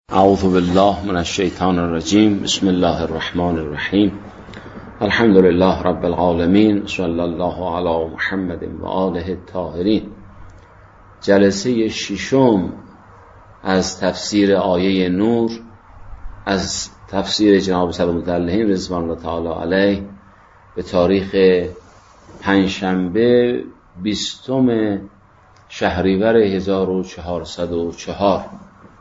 اعوذ بالله من الشیطان الرجیم. بسم الله الرحمن الرحیم. الحمد لله رب العالمین. صلی الله علی محمد و آله الطاهرین. جلسه ششم از تفسیر آیه نور از تفسیر جناب سبک‌المطلعین رضوان الله تعالی علیه به تاریخ پنجشنبه 20 شهریور 1404.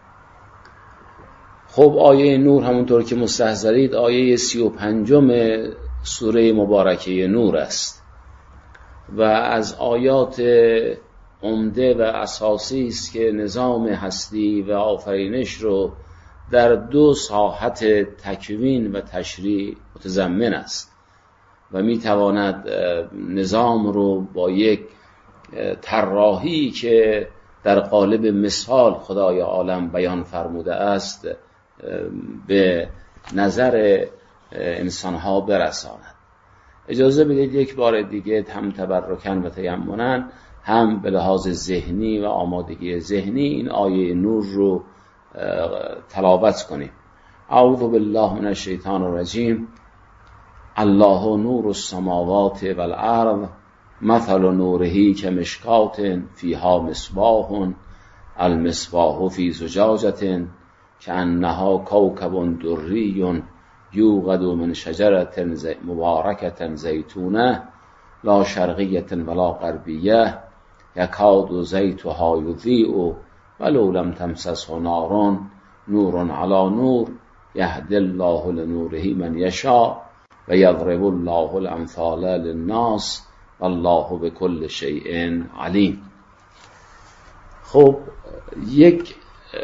خب آیه نور همونطور که مستحضرید آیه 35 سوره مبارکه نور است و از آیات عمده و اساسی است که نظام هستی و آفرینش رو در دو ساحت تکوین و تشریع متضمن است و میتواند نظام رو با یک طراحی که در قالب مثال خدای عالم بیان فرموده است به نظر انسانها برساند. اجازه بدید یک بار دیگه هم تبرکاً و تیمناً هم به لحاظ ذهنی و آمادگی ذهنی این آیه نور رو تلاوت کنیم. اعوذ بالله من الشیطان الرجیم. الله نور السماوات والارض مثل نوره کمشکاة فیها مصباح المصباح فی زجاجة کأنها کوکب دری یوقد من شجرة مبارکة زیتونه لا شرقیة ولا غربیة یکاد زیتها یضیء ولو لم تمسسه نار نور علی نور یهدی الله لنوره من یشاء و یضرب الله الامثال للناس والله بكل شیء علیم. خب یک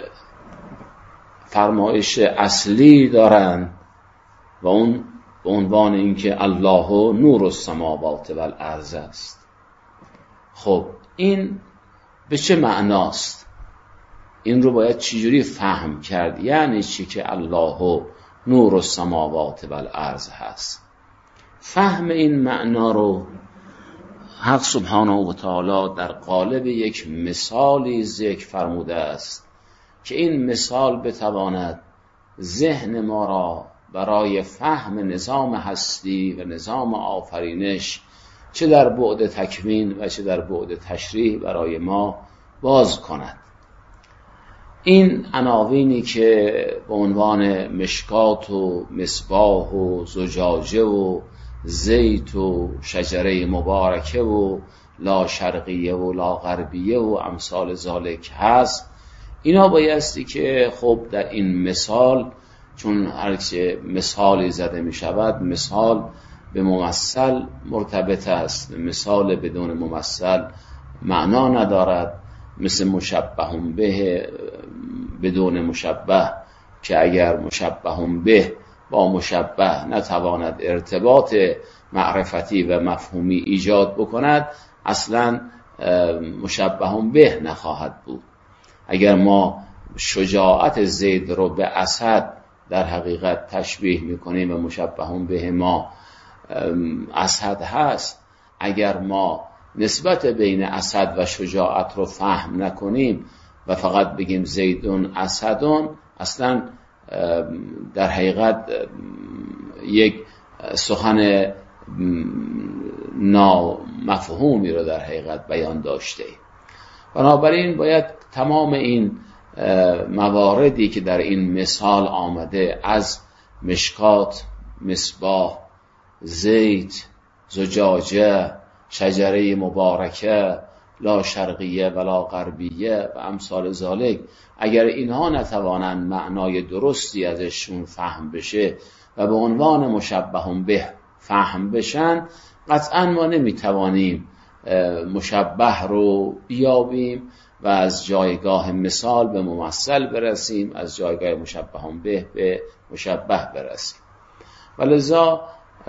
فرمایش اصلی دارند و اون به عنوان اینکه الله نور السماوات والارض است. خب این به چه معناست؟ این رو باید چجوری فهم کرد؟ یعنی چی که الله نور السماوات والارض هست؟ فهم این معنا رو حق سبحانه و تعالی در قالب یک مثالی ذکر فرموده است که این مثال بتواند ذهن ما را برای فهم نظام هستی و نظام آفرینش چه در بعد تکوین و چه در بعد تشریح برای ما باز کند. این عناوینی که به عنوان مشکات و مصباح و زجاجه و زیت و شجره مبارکه و لا شرقیه و لا غربیه و امثال ذالک هست، اینا بایستی که خب در این مثال، چون هرچه مثالی زده می شود مثال به ممثل مرتبط است، مثال بدون ممثل معنا ندارد، مثل مشبه به بدون مشبه که اگر مشبه به با مشبه نتواند ارتباط معرفتی و مفهومی ایجاد بکند اصلا مشبه به نخواهد بود. اگر ما شجاعت زید رو به اسد در حقیقت تشبیه میکنیم و مشبه به ما اسد هست، اگر ما نسبت بین اسد و شجاعت رو فهم نکنیم و فقط بگیم زیدون اسدون، اصلا در حقیقت یک سخن نامفهومی رو در حقیقت بیان داشته. بنابراین باید تمام این مواردی که در این مثال آمده از مشکات، مصباح، زیت، زجاجه، شجره مبارکه، لا شرقیه ولا غربیه و امثال ذالک، اگر اینها نتوانند معنای درستی ازشون فهم بشه و به عنوان مشبه به فهم بشن، قطعا ما نمیتوانیم مشبه رو بیابیم و از جایگاه مثال به ممثل برسیم، از جایگاه مشبه به مشبه برسیم. ولذا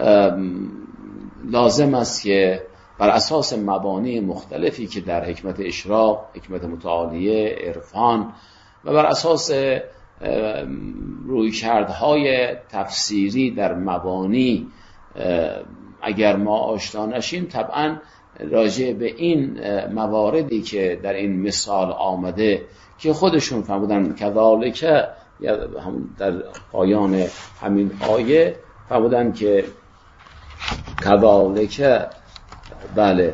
لازم است که بر اساس مبانی مختلفی که در حکمت اشراق، حکمت متعالیه، عرفان و بر اساس رویکردهای تفسیری در مبانی اگر ما آشنا نشیم، طبعا راجع به این مواردی که در این مثال آمده که خودشون فرمودن کذالک همون در پایان همین آیه فرمودن که کذالک بله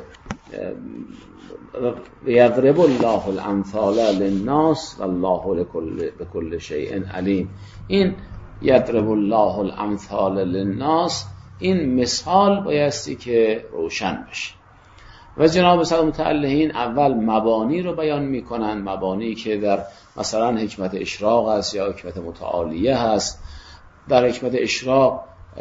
یضرب الله الامثال للناس والله بكل شیء علیم. این یضرب الله الامثال للناس، این مثال بایستی که روشن بشه. و جناب صاحب متعلقین اول مبانی رو بیان میکنن، مبانی که در مثلا حکمت اشراق است یا حکمت متعالیه هست. در حکمت اشراق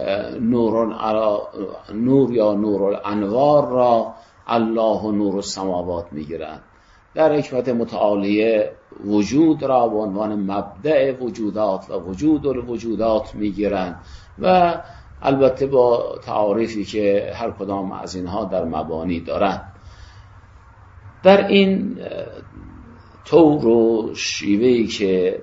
نور یا نور الانوار را الله و نور السماوات میگیرند. در حکمت متعالیه وجود را به عنوان مبدأ وجودات و وجود الوجودات میگیرند و البته با تعاریفی که هر کدام از اینها در مبانی دارند. در این طور و شیوهی که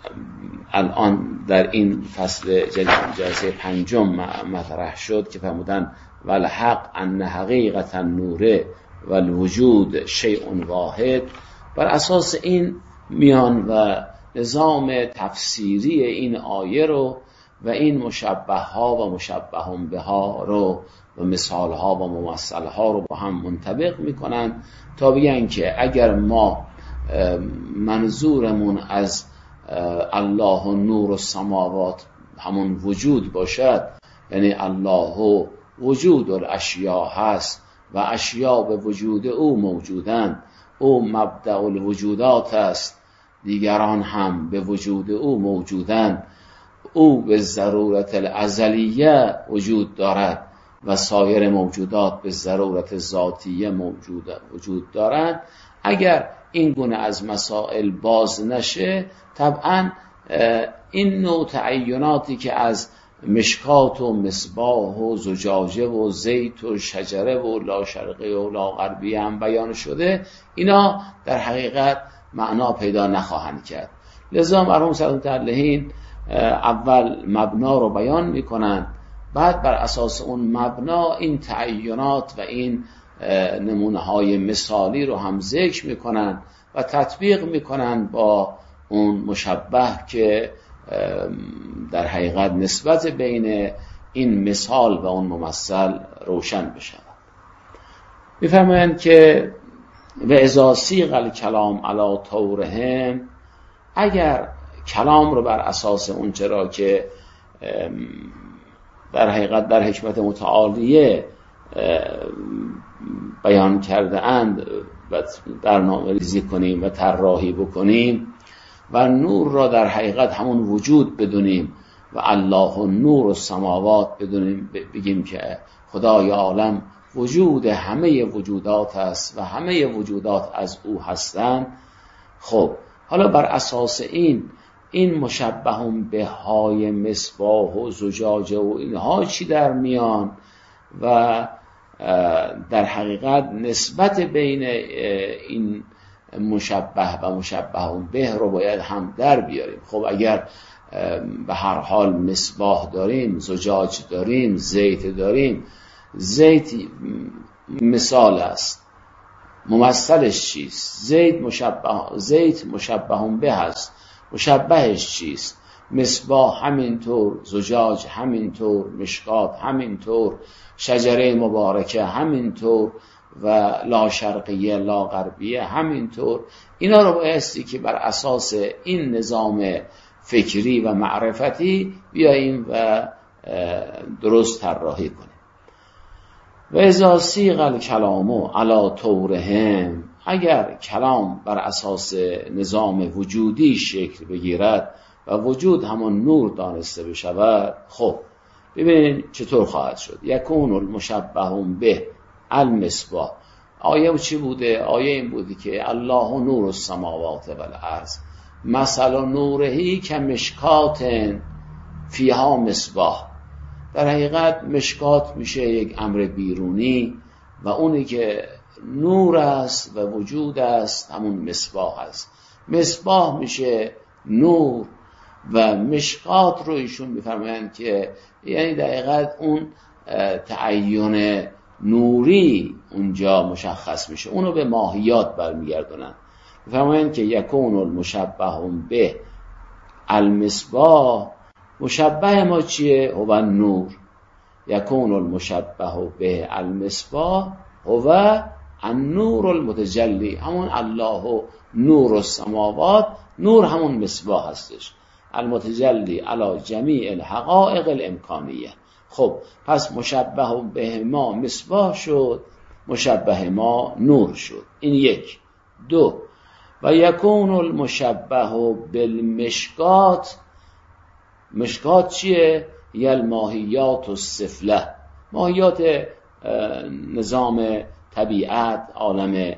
الان در این فصل جلسه پنجم مطرح شد که فرمودن والحق ان حقیقت النور والوجود شیء واحد، بر اساس این میان و نظام تفسیری این آیه رو و این مشبه ها و مشبهون به ها رو و مثال ها و ممثل ها رو با هم منطبق میکنن تا بگن که اگر ما منظورمون از الله و نور السماوات همون وجود باشد، یعنی الله وجود الاشیاء هست و اشیاء به وجود او موجودند، او مبدأ الوجودات است، دیگران هم به وجود او موجودند، او به ضرورت الازلیه وجود دارد و سایر موجودات به ضرورت ذاتیه وجود دارند. اگر این گونه از مسائل باز نشه، طبعا این نوع تعیناتی که از مشکات و مصباح و زجاجه و زیت و شجره و لا شرقی و لا غربی هم بیان شده، اینا در حقیقت معنا پیدا نخواهند کرد. لذا مرحوم صاحب متعلقین اول مبنا رو بیان میکنن، بعد بر اساس اون مبنا این تعینات و این نمونه های مثالی رو هم ذکر میکنن و تطبیق میکنن با اون مشبه که در حقیقت نسبت بین این مثال و اون ممثل روشن بشه. میفرمایند که و اذا سیغ الکلام علی طورهم، اگر کلام رو بر اساس اون چرا که در حقیقت در حکمت متعالیه بیان کرده اند و برنامه ریزی کنیم و طراحی بکنیم و نور را در حقیقت همون وجود بدونیم و الله و نور السماوات بدونیم، بگیم که خدای عالم وجود همه وجودات است و همه وجودات از او هستند. خب حالا بر اساس این مشبهون به های مصباح و زجاجه و اینها چی در میان و در حقیقت نسبت بین این مشبه و مشبهون به رو باید هم در بیاریم. خب اگر به هر حال مصباح داریم، زجاج داریم، زیت داریم، زیت مثال است، ممثلش چیست؟ زیت مشبهون به هست، مشبهش چیست؟ مصباح همینطور، زجاج همینطور، مشکات همینطور، شجره مبارکه همینطور و لا شرقیه لا غربیه همینطور. اینا رو بایستی که بر اساس این نظام فکری و معرفتی بیاییم و درست طراحی کنیم. و اذا سیغ الکلام علی طورهم، اگر کلام بر اساس نظام وجودی شکل بگیرد و وجود همون نور دانسته بشود، خب ببینید چطور خواهد شد. یکون المشبهون به المصباح. آیه چی بوده؟ آیه این بودی که الله نور السماوات والارض مثل نورهی که مشکات فیها مصباح. در حقیقت مشکات میشه یک امر بیرونی و اونی که نور است و وجود است همون مصباح است. مصباح میشه نور و مشکات رو ایشون میفرمایند که یعنی در حقیقت اون تعین نوری اونجا مشخص میشه، اونو به ماهیات برمیگردونن. میفرمایند که یکون المشبهون به المصباح مشبه ما چیه؟ هو نور. یکون المشبه به المصباح هو النور المتجلی، همون الله و نور السماوات، نور همون مصباح هستش، المتجلی علی جمیع الحقائق الامکانیه. خب پس مشبه به ما مصباح شد، مشبه ما نور شد. این یک. دو، و یکون المشبه بالمشکات. مشکات چیه؟ یه الماهیات السفله، ماهیات نظام طبیعت، عالم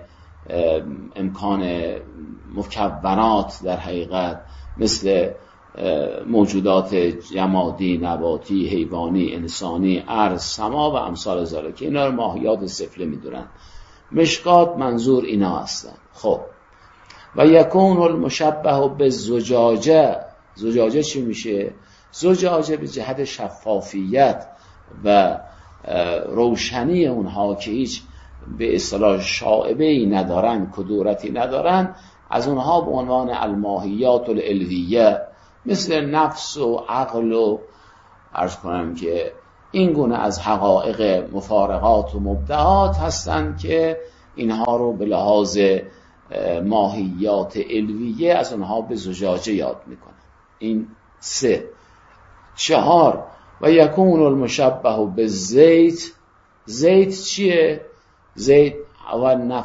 امکان مکونات در حقیقت، مثل موجودات جمادی، نباتی، حیوانی، انسانی، ارض، سما و امثال ذالک، که اینا رو ماهیات سفله میدونن. مشکات منظور اینا هستن. خب و یکون المشبه بالزجاجه. زجاجه چی میشه؟ زجاجه به جهت شفافیت و روشنی اونها که هیچ به اصطلاح شائبه‌ای ندارن، کدورتی ندارن، از اونها به عنوان الماهیات العلویه مثل نفس و عقل و عرض کنم که این گونه از حقایق مفارقات و مبدعات هستند که اینها رو به لحاظ ماهیات علویه از اونها به زجاجه یاد میکنن. این سه. چهار، و یکون المشبه بالزیت. زیت چیه؟ زیت و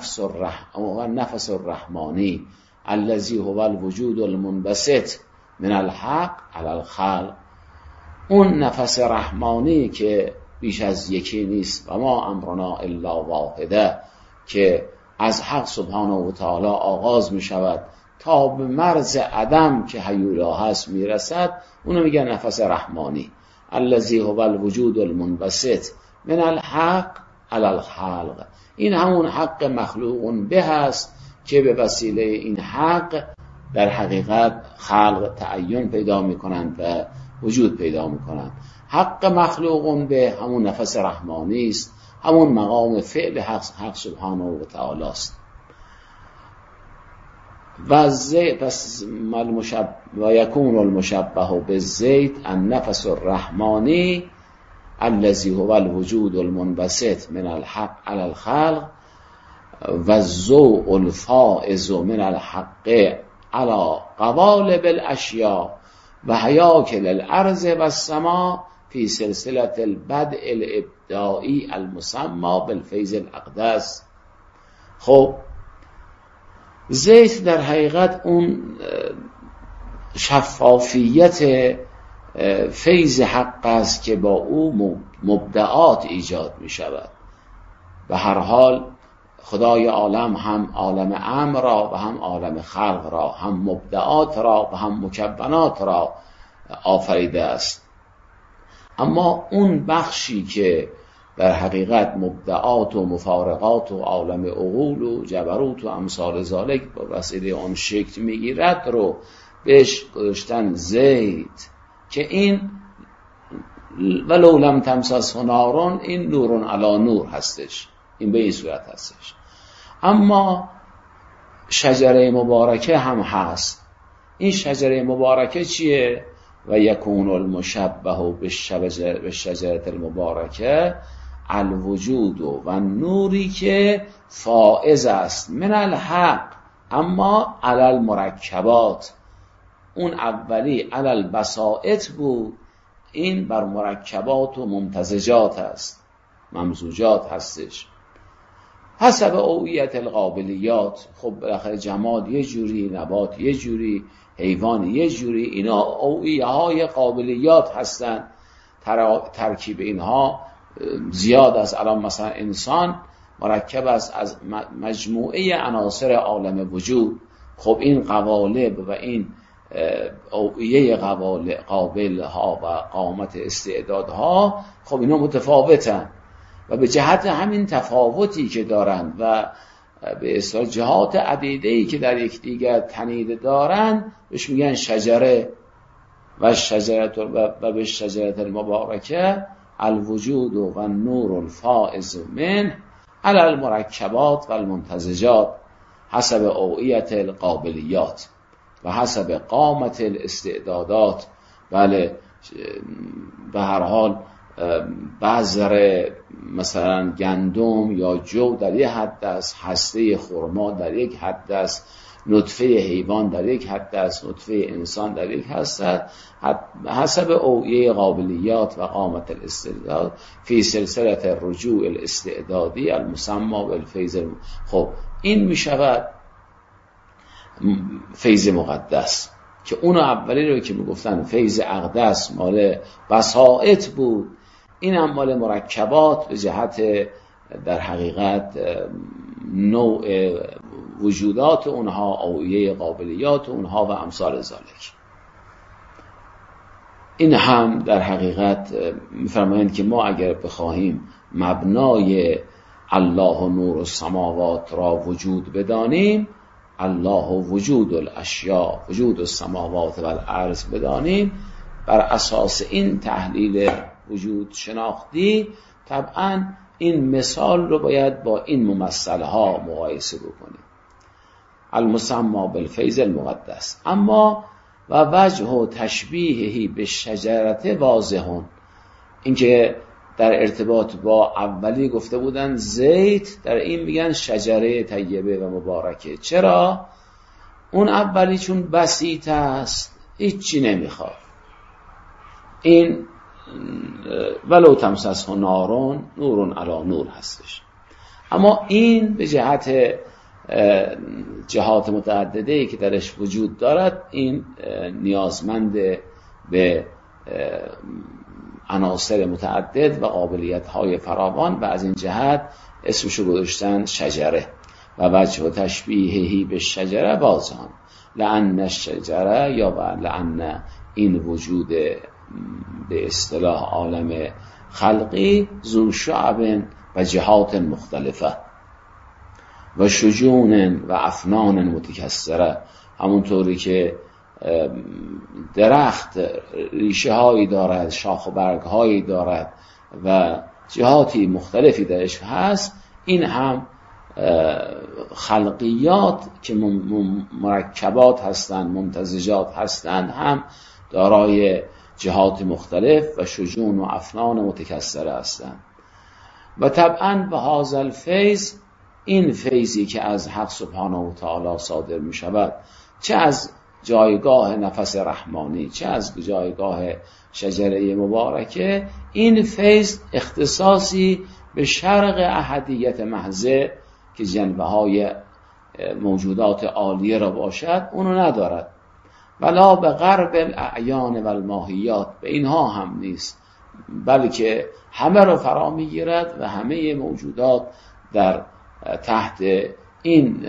النفس الرحمانی الذی هو الوجود المنبسط من الحق علی الخلق. اون نفس رحمانی که بیش از یکی نیست، و ما امرنا الا واحده، که از حق سبحانه و تعالی آغاز می شود تا به مرز عدم که حیولا هست می رسد، اونو میگه نفس رحمانی. الذی هو الوجود المنبسط من الحق علی الخلق. این همون حق مخلوق به هست که به وسیله این حق در حقیقت خلق تعین پیدا می کنند و وجود پیدا می کنند. حق مخلوق به همون نفس رحمانی است، همون مقام فعل حق سبحانه و تعالی است. و یکون المشبه بالزیت النفس الرحمانی الذی هو الوجود المنبسط من الحق علی الخلق و الضوء الفائز من الحق علی قوالب الاشیاء و هیاکل الارض و السماء فی سلسله البدء الابدائی المسمى بالفیض الاقدس. خب زیت در حقیقت اون شفافیت فیض حق است که با او مبدعات ایجاد می شود. به هر حال خدای عالم هم عالم امر را و هم عالم خلق را، هم مبدعات را و هم مکونات را آفریده است. اما اون بخشی که در حقیقت مبدعات و مفارقات و عالم عقول و جبروت و امثال ذالک با وسیله اون شکل میگیرد رو بهش گذاشتن زیت، که این ولو لم تمسسه نار، این نورون علی نور هستش، این به این صورت هستش. اما شجره مبارکه هم هست. این شجره مبارکه چیه؟ و یکون المشبه بالشجره المبارکه الوجود و نوری که فائز است من الحق، اما علی المرکبات. اون اولی علی البسائط بود، این بر مرکبات و ممتزجات هست، ممزوجات هستش، حسب اوعیت القابلیات. خب بالاخره جماد یه جوری، نبات یه جوری، حیوان یه جوری، اینا اوعیه های قابلیات هستن. ترکیب اینها زیاد است. الان مثلا انسان مرکب است از مجموعه عناصر عالم وجود. خب این قوالب و این اوعیه قابل ها و قامت استعدادها، خب اینا متفاوتن و به جهت همین تفاوتی که دارند و به اصطلاح جهات عدیده‌ای که در یکدیگر تنیده دارند بهش میگن شجره. و به شجره المبارکه الوجود و النور الفائز منه علی المرکبات و الممتزجات حسب اوعیت القابلیات. و حسب قامت الاستعدادات. بله، به هر حال بذر مثلا گندم یا جو در یک حد است، هسته خرما در یک حد است، نطفه حیوان در یک حد است، نطفه انسان در یک حد است، حسب اوعیه قابلیات و قامت الاستعداد فی سلسله الرجوع الاستعدادی المسمى بالفیض. خب این می شود فیض مقدس، که اون اولی رو که میگفتن فیض اقدس مال بساطت بود، این هم مال مرکبات به جهت در حقیقت نوع وجودات اونها، اوعیه قابلیات اونها و امثال ذالک. این هم در حقیقت میفرمایند که ما اگر بخواهیم مبنای الله و نور السماوات را وجود بدانیم، الله وجود الاشیاء وجود السماوات و الارض بدانیم، بر اساس این تحلیل وجود شناختی طبعا این مثال رو باید با این ممثلها مقایسه بکنیم، المسمى بالفیض المقدس. اما و وجه تشبیهی به شجرت واضحون، اینکه در ارتباط با اولی گفته بودن زیت، در این میگن شجره طیبه و مبارکه. چرا؟ اون اولی چون بسیط است، هیچی نمیخواد، این ولو تمسسه نارون نورون علی نور هستش. اما این به جهات متعدده‌ای که درش وجود دارد، این نیازمند به عناصر متعدد و قابلیت‌های فراوان و از این جهت اسمشو گذاشتن شجره. و وجه تشبیهی به شجره بازان لأن الشجره، یا لأن این وجود به اصطلاح عالم خلقی ذو شعب و جهات مختلفه و شجون و افنان متکثره، همونطوری که درخت ریشه هایی دارد، شاخ و برگ هایی دارد و جهاتی مختلفی درش هست، این هم خلقیات که مرکبات هستند، ممتزجات هستند، هم دارای جهات مختلف و شجون و افنان متکثره هستند. و طبعا به هذا الفیض، این فیضی که از حق سبحانه و تعالی صادر می شود، چه از جایگاه نفس رحمانی، چه از جایگاه شجره مبارکه، این فیض اختصاصی به شرق احدیت محضه که جنبه های موجودات عالیه را باشد، اونو ندارد، ولا به غرب الاعیان و الماهیات، به اینها هم نیست، بلکه همه را فرا میگیرد و همه موجودات در تحت این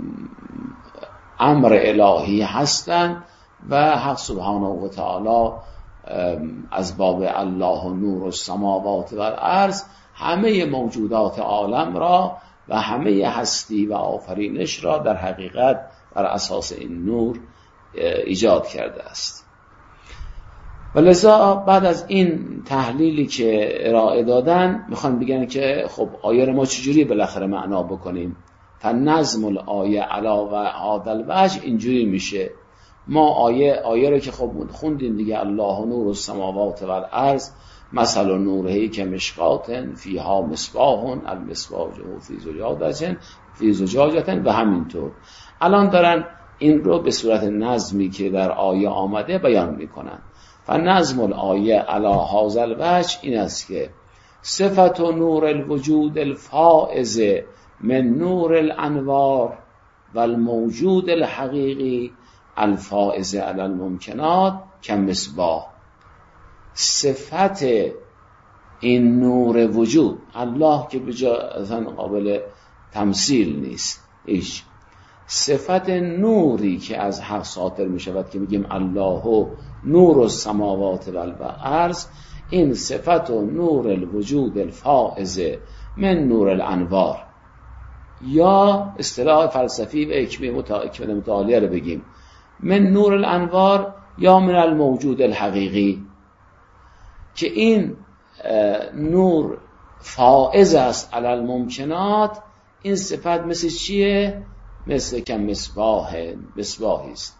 امر الهی هستند و حق سبحانه و تعالی از باب الله و نور السماوات و الارض همه موجودات عالم را و همه هستی و آفرینش را در حقیقت بر اساس این نور ایجاد کرده است. و لذا بعد از این تحلیلی که ارائه دادن میخوان بگن که خب آیه رو ما چجوری بالاخره معنا بکنیم؟ فنظم الآیه علاوه عادل وجه اینجوری میشه، ما آیه رو که خب خوندیم دیگه، الله نور السماوات و الارض مثل نورهی که مشکات فیها مصباح المصباح فی زجاجه و همینطور. الان دارن این رو به صورت نظمی که در آیه آمده بیان میکنن. فنظم الآیه علی هذا الوجه این است که صفت نور الوجود الفائز من نور الانوار و الموجود الحقیقی الفائز علی الممکنات کمصباح. صفت این نور وجود، الله که اصلا قابل تمثیل نیست ایش، صفت نوری که از حق صادر می شود که میگیم الله نور السماوات و الارض، این صفت نور الوجود الفائز من نور الانوار، یا اصطلاح فلسفی و حکمه متعالیه رو بگیم من نور الانوار یا من الموجود الحقیقی، که این نور فائز است علی الممکنات. این صفت مثل چیه؟ مثل که مصباحی است،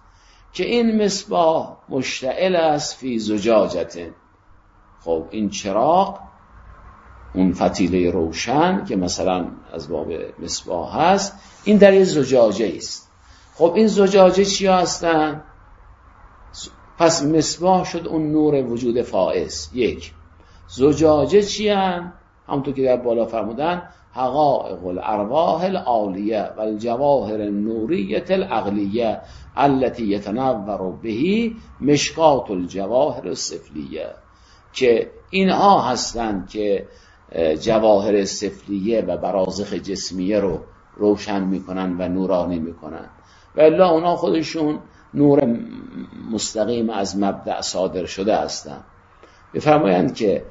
که این مصباح مشتعل است فی زجاجه. خب این چراغ، اون فتیله روشن که مثلا از باب مصباح هست، این در یه زجاجه است. خب این زجاجه چی هستن؟ پس مصباح شد اون نور وجود فائز. یک. زجاجه چی هستن؟ همونطور که در بالا فرمودن حقائق الارواح العالیه و الجواهر النوریه العقلیه التي يتنور به مشکات الجواهر السفلیه، که اینها هستند که جواهر سفلیه و برازخ جسمیه رو روشن میکنن و نورانی میکنن، و الا اونا خودشون نور مستقیم از مبدأ صادر شده هستند. بفرمایند که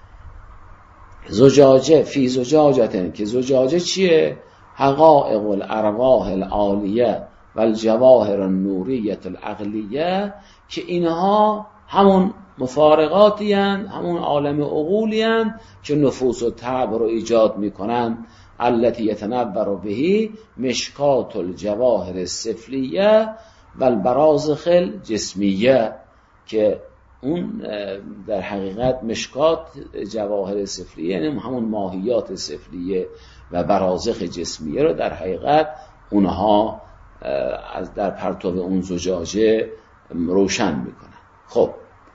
زجاجه فی زجاجه، که زجاجه چیه؟ حقائق الارواح العالیه و الجواهر النوریه العقلیه، که اینها همون مفارقاتی هستند، همون عالم عقولی هستند که نفوس و طبع رو ایجاد میکنن. التي يتنور به مشکات الجواهر السفلیه و البرازخ الجسمیه، که اون در حقیقت مشکات جواهر سفلیه یعنی همون ماهیات سفلیه و برازخ جسمیه رو در حقیقت اونها از در پرتو اون زجاجه روشن میکنن. خب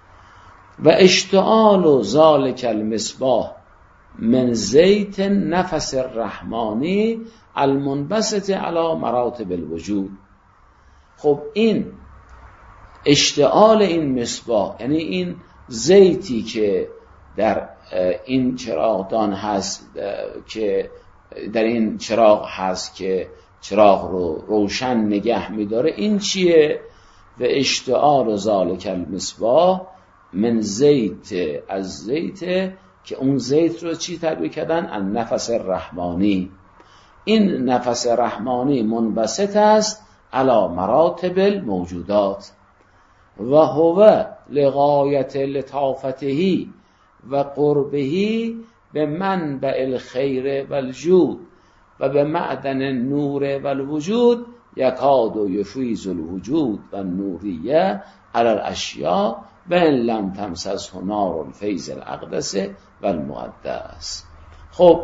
و اشتعال و ذالک المصباح من زیت نفس الرحمانی المنبسط علی مراتب الوجود. خب این اشتعال این مصباح یعنی این زیتی که در این چراغدان هست، که در این چراغ هست که چراغ رو روشن نگه میداره، این چیه؟ و اشتعال و ذالک المصباح من زیت، از زیت، که اون زیت رو چی تعبیر کردن؟ النفس الرحمانی. این نفس رحمانی منبسط است علی مراتب الموجودات و هو لغایت لطافته و قربه به منبع الخیر و الجود و به معدن نور و الوجود یکاد و یفیض الوجود و النوریه علی الاشیاء و ان لم تمسسه نار الفیض الاقدس و المقدس. خب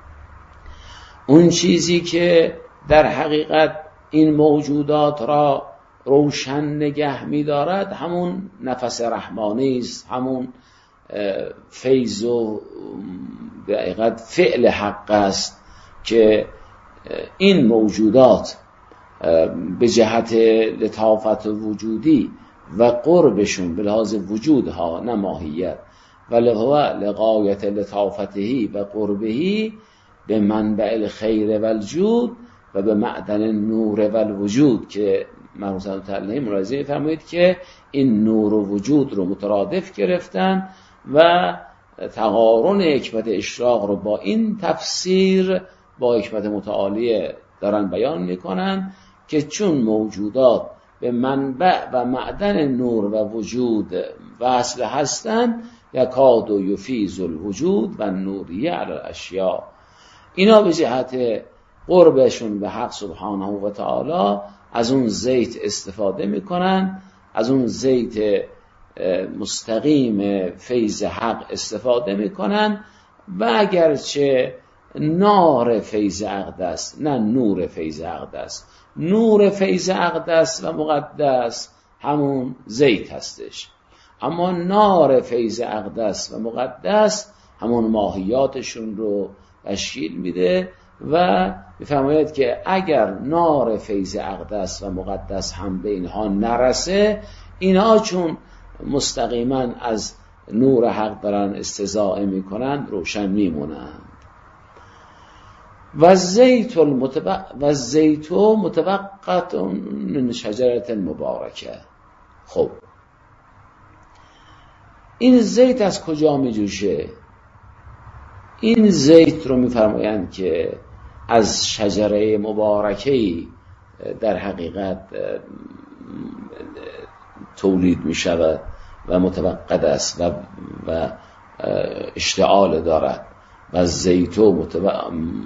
اون چیزی که در حقیقت این موجودات را روشن نگه می‌دارد همون نفس رحمانی است، همون فیض و به حقیقت فعل حق است که این موجودات به جهت لطافت وجودی و قربشون به لحاظ وجودها نه ماهیت، ولی هو لغایت لطافته و قربه به منبع الخیر و الجود و به معدن نور و الوجود، که مرحوم تعالی ملاحظه فرمایید که این نور و وجود رو مترادف گرفتن و تقارن حکمت اشراق رو با این تفسیر با حکمت متعالیه دارن بیان میکنن که چون موجودات به منبع و معدن نور و وجود وصل هستن یکاد و یفیض الوجود و نوریه علی الاشیاء، اینا به جهت قربشون به حق سبحانه و تعالی از اون زیت استفاده میکنن، از اون زیت مستقیم فیض حق استفاده میکنن و اگرچه نار فیض اقدس نه نور فیض اقدس، نور فیض اقدس و مقدس همون زیت هستش، اما نار فیض اقدس و مقدس همون ماهیاتشون رو تشکیل میده و بفرمایید که اگر نار فیض اقدس و مقدس هم به اینها نرسه، اینها چون مستقیما از نور حق دارن استضاءه میکنن روشن میمونن. و زیت متوقت من شجرة مبارکه. خب این زیت از کجا می جوشه؟ این زیت رو میفرمایند که از شجره مبارکه‌ای در حقیقت تولید می شود و متوقد است و اشتعال دارد و زیتو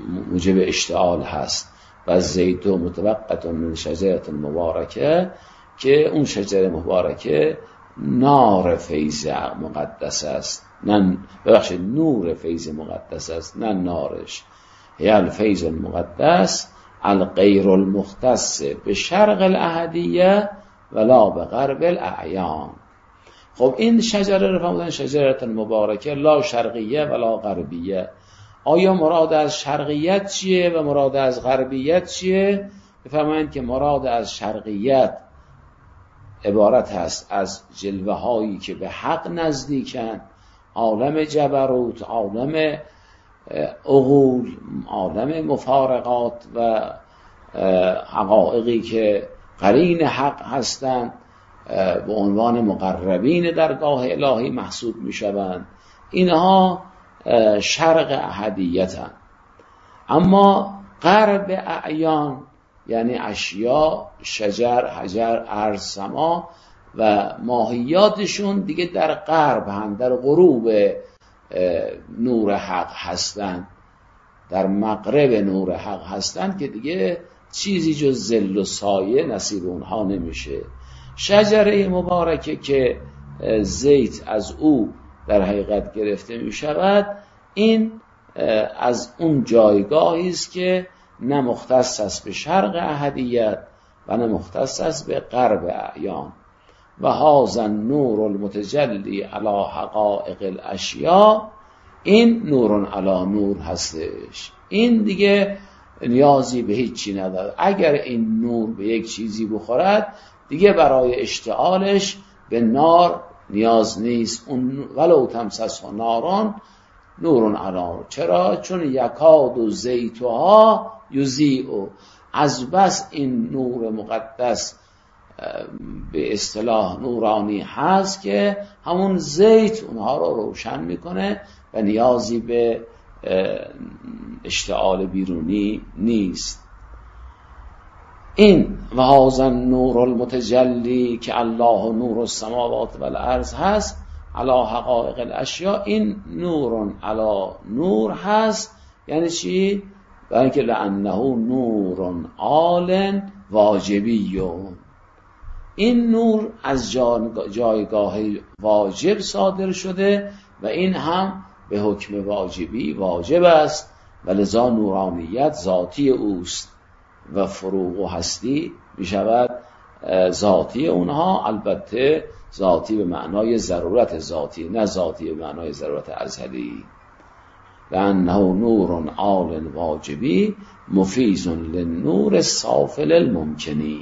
موجب اشتعال هست و زیتو متوقت من شجرة مبارکه، که اون شجره مبارکه نار فیض مقدس است، نه ببخشید نور فیض مقدس است، نه نارش. هی الفیض المقدس الغیر المختص به شرق الاحدیه ولا به غرب الاعیان. خب این شجره رو فرمودن شجرة مبارکه لا شرقیه ولا غربیه. آیا مراد از شرقیت چیه و مراد از غربیت چیه؟ بفرمایند که مراد از شرقیت عبارت هست از جلوه هایی که به حق نزدیکن، عالم جبروت، عالم عقول، عالم مفارقات و حقایقی که قرین حق هستند به عنوان مقربین درگاه الهی محسوب می شوند. اینها شرق احدیتن. اما غرب اعیان یعنی اشیا، شجر، حجر، ارض، سما و ماهیاتشون دیگه در غرب هم، در غروب نور حق هستند، در مغرب نور حق هستند که دیگه چیزی جز ظل و سایه نصیب اونها نمیشه. شجره مبارکه که زیت از او در حقیقت گرفته می شود، این از اون جایگاهی است که نه مختص است به شرق احدیت و نه مختص است به غرب اعیان. و هذا النور المتجلی علی حقایق الاشیاء، این نور علی نور هستش. این دیگه نیازی به هیچی نداره. اگر این نور به یک چیزی بخورد دیگه برای اشتعالش به نار نیاز نیست. اون ولو تمسسه ناران نور علی. چرا؟ چون یکاد و زیتها یضیء. از بس این نور مقدس به اصطلاح نورانی هست که همون زیت اونها رو روشن میکنه و نیازی به اشتعال بیرونی نیست. این و هذا النور المتجلی که الله نور السماوات و الارض هست علی حقایق الاشیاء، این نور علی نور هست. یعنی چی؟ برای که لانه نور عال واجبی، این نور از جایگاه واجب صادر شده و این هم به حکم واجبی واجب است و لذا نورانیت ذاتی اوست و فروغ و هستی می شود ذاتی اونها، البته ذاتی به معنای ضرورت ذاتی، نه ذاتی به معنای ضرورت ازلی. لأنه نور عال واجبی مفیض للنور السافل الممکنی.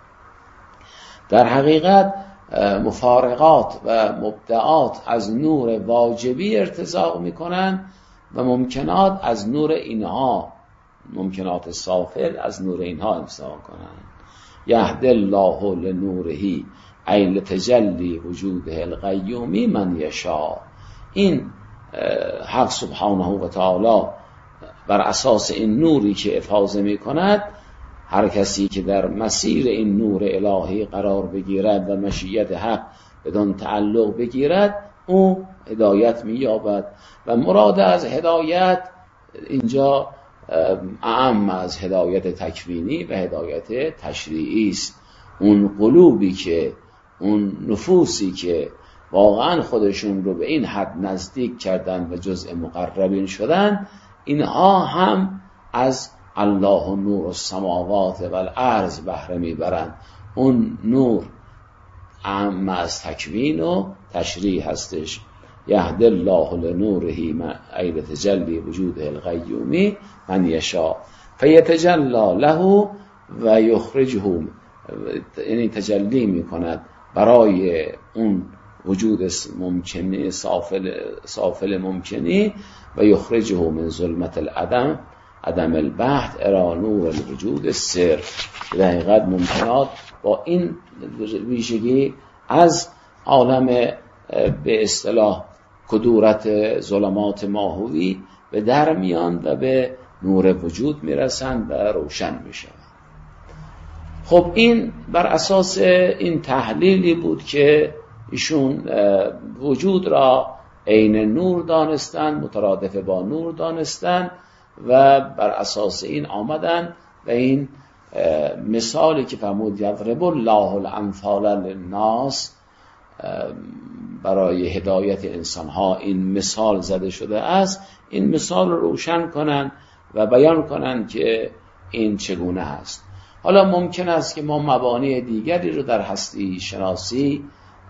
در حقیقت مفارقات و مبدعات از نور واجبی ارتزاق میکنن و ممکنات از نور اینها، ممکنات سافل از نور اینها امساق کنن. یهدی الله لنوره ای لتجلی وجوده القیومی من یشاء. این حق سبحانه و تعالی بر اساس این نوری که افاضه می کند، هر کسی که در مسیر این نور الهی قرار بگیرد و مشیت حق بدان تعلق بگیرد، او هدایت می یابد. و مراد از هدایت اینجا اعم از هدایت تکوینی و هدایت تشریعی است. اون قلوبی که، اون نفوسی که واقعا خودشون رو به این حد نزدیک کردن و جزء مقربین شدن، اینها هم از الله نور السماوات و الارض بهره میبرند. اون نور اعم از تکوین و تشریع هستش. یهدی الله لنوره ای لتجلی وجوده القیومی من یشاء فیتجلی له و یخرجه، یعنی تجلی میکند برای اون وجود ممکنی سافل ممکنی و یخرجه من ظلمت العدم عدم البحث الی نور الوجود سر. در حقیقت ممکنات با این ویژگی از عالم به اصطلاح کدورت ظلمات ماهوی به در میان و به نور وجود میرسند و روشن میشوند. خب این بر اساس این تحلیلی بود که ایشون وجود را عین نور دانستند، مترادف با نور دانستند و بر اساس این آمدن و این مثالی که فرمود یضرب الله الامثال للناس، برای هدایت انسانها این مثال زده شده است، این مثال رو روشن کنن و بیان کنن که این چگونه است. حالا ممکن است که ما مبانی دیگری رو در هستی شناسی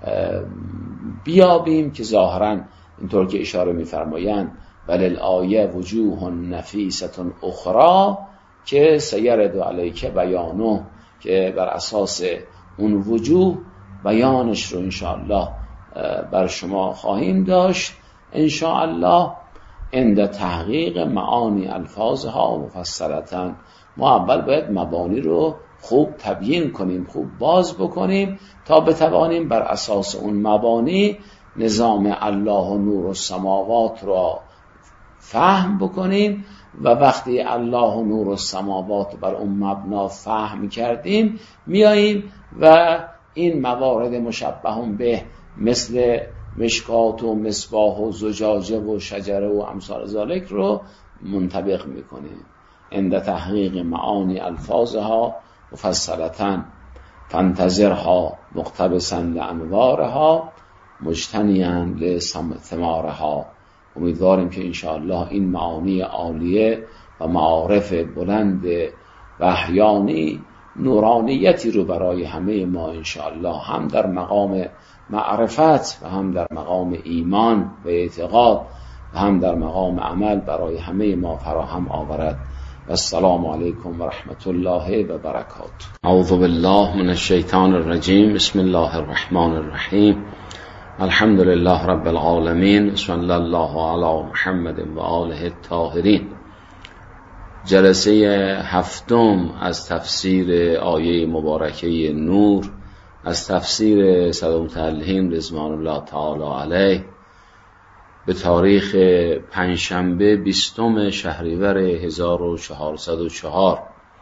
بیابیم که ظاهراً اینطور که اشاره می‌فرمایند وللآیه وجوه نفیسة اخرى که سیرد علیک بیانه، که بر اساس اون وجوه بیانش رو انشاءالله بر شما خواهیم داشت انشاءالله. عند تحقیق معانی الفاظها مفصلتاً، ما اول باید مبانی رو خوب تبیین کنیم، خوب باز بکنیم تا بتوانیم بر اساس اون مبانی نظام الله و نور السماوات را فهم بکنیم و وقتی الله و نور السماوات بر اون مبنا فهم کردیم میاییم و این موارد مشبه به مثل مشکات و مصباح و زجاجه و شجره و امثال ذالک رو منطبق میکنیم. عند تحقیق معانی الفاظها مفصلتاً فانتظرها مقتبساً لانوارها مجتنیاً لثمارها. امیدواریم که انشاءالله این معانی عالیه و معارف بلند وحیانی نورانیتی رو برای همه ما انشاءالله هم در مقام معرفت و هم در مقام ایمان و اعتقاد و هم در مقام عمل برای همه ما فراهم آورد. السلام علیکم و رحمت الله و برکاته. اعوذ بالله من الشیطان الرجیم. بسم الله الرحمن الرحیم. الحمد لله رب العالمین. صلی الله علی محمد و آله الطاهرین. جلسه هفتم از تفسیر آیه مبارکه نور از تفسیر صدر متعلهین رضوان الله تعالی علیه به تاریخ پنجشنبه 20 شهریور 1404.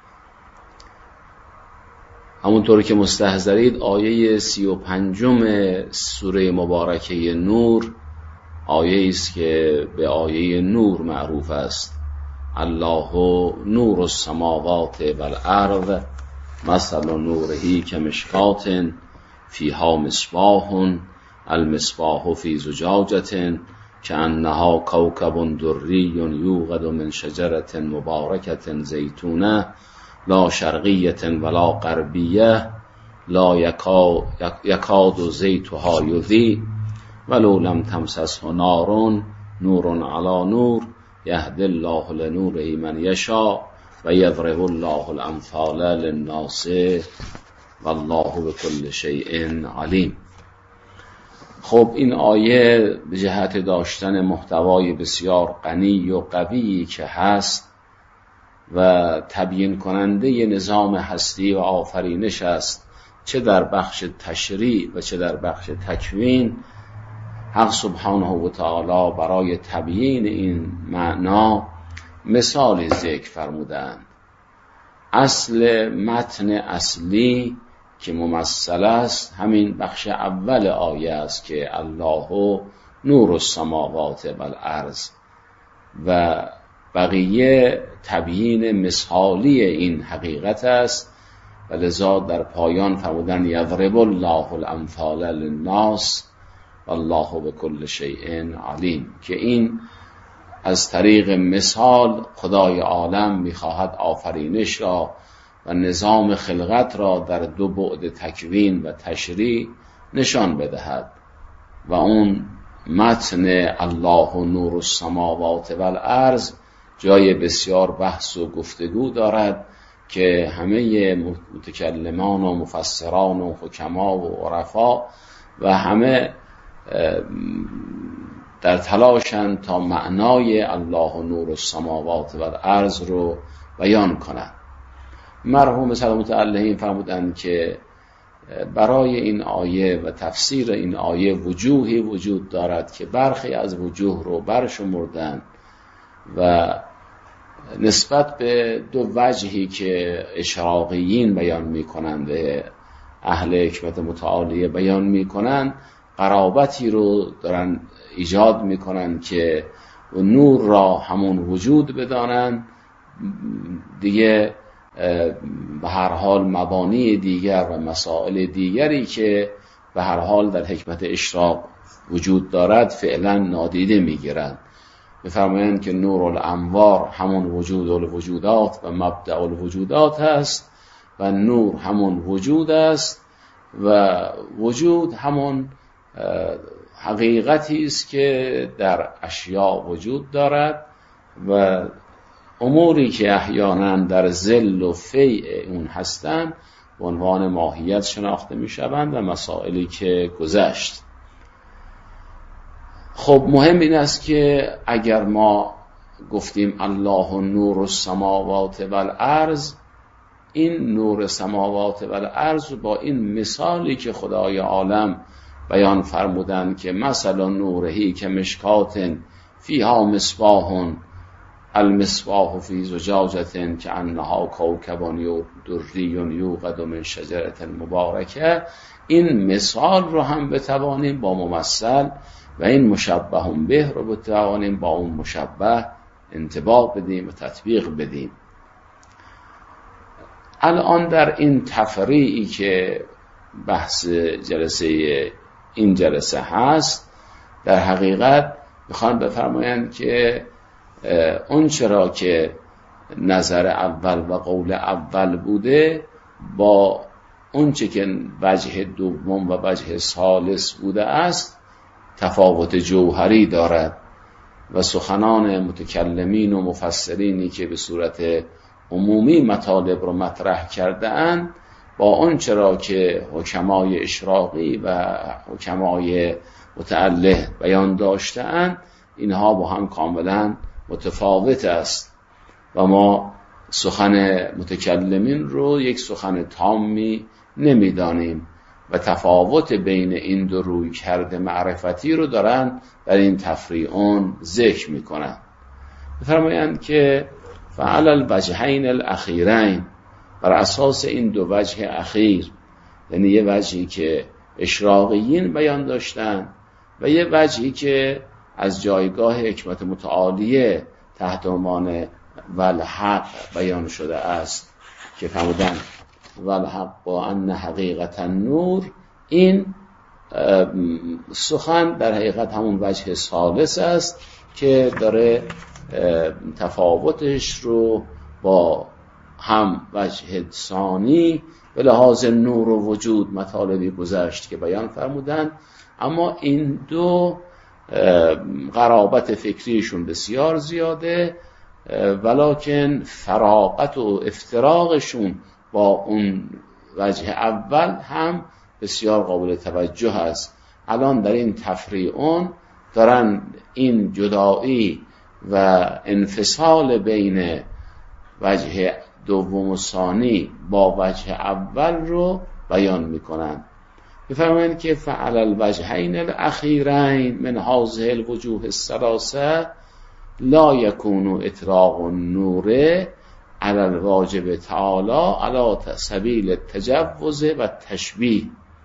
همونطور که مستحضرید آیه 35 سوره مبارکه نور آیه است که به آیه نور معروف است. الله نور السماوات والارض مثل نوره کمشکات فیها مصباح المصباح فی زجاجة کأنها کوکب دری یوقد من شجرة مبارکة زیتونه لا شرقیة ولا غربیة لا یکاد زیتها یضیء ولو لم تمسسه نار نور علی نور یهدی الله لنوره من یشاء و یضرب الله الامثال للناس والله بكل شیء علیم. خب این آیه به جهت داشتن محتوای بسیار غنی و قوی که هست و تبیین کننده نظام هستی و آفرینش است، چه در بخش تشریع و چه در بخش تکوین، حق سبحانه و تعالی برای تبیین این معنا مثال ذکر فرمودند. اصل متن اصلی که ممثل است همین بخش اول آیه است که الله نور السماوات والارض و بقیه تبیین مثالی این حقیقت است و لذا در پایان فرمودن یضرب الله الامثال للناس والله بكل شیء علیم، که این از طریق مثال خدای عالم میخواهد آفرینش را و نظام خلقت را در دو بعد تکوین و تشریع نشان بدهد و اون متن الله نور السماوات والارض جای بسیار بحث و گفتگو دارد که همه متکلمان و مفسران و حکما و عرفا و همه در تلاشند تا معنای الله نور السماوات والارض رو بیان کنند. مرحوم صدر متعلهین فرمودند که برای این آیه و تفسیر این آیه وجوهی وجود دارد که برخی از وجوه رو برشمردند و نسبت به دو وجهی که اشراقیین بیان می‌کنند، اهل حکمت متعالیه بیان می‌کنند، قرابتی رو دارن ایجاد می‌کنند که نور را همون وجود بدانند، دیگه به هر حال مبانی دیگر و مسائل دیگری که به هر حال در حکمت اشراق وجود دارد فعلا نادیده میگیرند. می‌فرمایند که نور الانوار همون وجود الوجودات و مبدأ الوجودات هست و نور همون وجود است و وجود همون حقیقتی است که در اشیاء وجود دارد و اموری که احیانا در ظل و فیء اون هستند به عنوان ماهیت شناخته می‌شوند و مسائلی که گذشت. خب مهم این است که اگر ما گفتیم الله نور السماوات والارض، این نور سماوات والارض با این مثالی که خدای عالم بیان فرمودند که مثلا نورهی که مشکات فیها مصباح المصباح فی زجاجة کأنها کوکب دری یوقد من شجرة مبارکه، این مثال رو هم بتوانیم با ممثل و این مشبه به رو بتوانیم با اون مشبه انطباق بدیم و تطبیق بدیم. الان در این تفریعی که بحث جلسه این جلسه هست در حقیقت میخوان بفرمایند که اون چرا که نظر اول و قول اول بوده با اون چه که وجه دوم و وجه ثالث بوده است تفاوت جوهری دارد و سخنان متکلمین و مفسرینی که به صورت عمومی مطالب رو مطرح کرده اند با اون چرا که حکمای اشراقی و حکمای متعله بیان داشته اند اینها با هم کاملا متفاوت است و ما سخن متکلمین رو یک سخن تامی نمیدانیم و تفاوت بین این دو روی کرده معرفتی رو دارن در این تفریعون ذکر میکنن. بفرمایند که فعل الوجهین الاخیرین، بر اساس این دو وجه اخیر، یعنی یه وجهی که اشراقیین بیان داشتن و یه وجهی که از جایگاه حکمت متعالیه تحت عنوان والحق بیان شده است که فرمودن والحق با ان حقیقت النور، این سخن در حقیقت همون وجه ثالث است که داره تفاوتش رو با هم وجه ثانی به لحاظ نور و وجود مطالبی گذشت که بیان فرمودن، اما این دو قرابت فکریشون بسیار زیاده ولکن فراقت و افتراقشون با اون وجه اول هم بسیار قابل توجه است. الان در این تفریعون دارن این جدایی و انفصال بین وجه دوم و ثانی با وجه اول رو بیان میکنن. بفرمایند که فعل الوجهین الاخیرین من هذه الوجوه الثلاثه لا یکون اطلاق النور علی الواجب تعالی علی سبیل التجوز و تشبیه.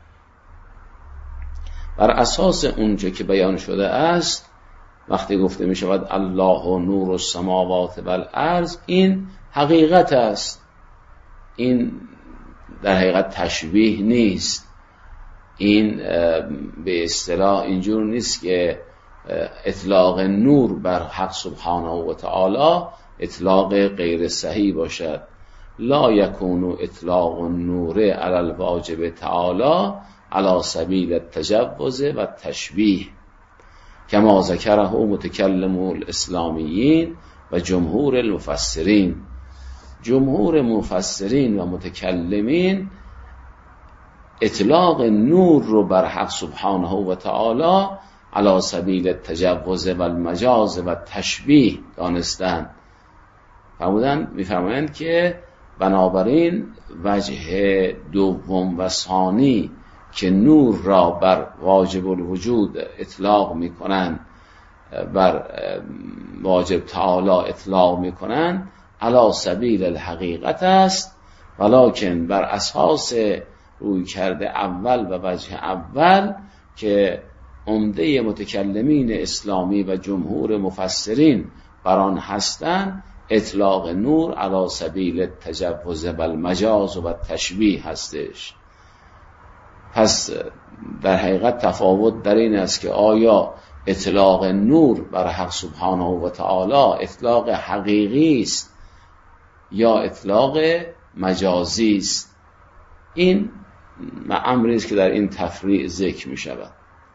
بر اساس اونجا که بیان شده است وقتی گفته می شود الله نور السماوات والارض، این حقیقت است، این در حقیقت تشبیه نیست. این به اصطلاح اینجور نیست که اطلاق نور بر حق سبحانه و تعالی اطلاق غیر صحیح باشد. لا یکون اطلاق النور علی الواجب تعالی علی سبیل التجوز و تشبیه کما ذکره متکلم الاسلامیین و جمهور المفسرین. جمهور مفسرین و متکلمین اطلاق نور رو بر حق سبحانه و تعالی علی سبیل التجوز و المجاز و تشبیه دانستند. میفرمایند که بنابراین وجه دوم و ثانی که نور را بر واجب الوجود اطلاق میکنند، بر واجب تعالی اطلاق میکنند، علی سبیل الحقیقت است ولکن بر اساس روی کرده اول و وجه اول که عمده متکلمین اسلامی و جمهور مفسرین بر آن هستند، اطلاق نور علی سبیل التجوز و المجاز و تشبیه هستش. پس در حقیقت تفاوت در این است که آیا اطلاق نور بر حق سبحانه و تعالی اطلاق حقیقی است یا اطلاق مجازی است. این امری است که در این تفریع ذکر می شود.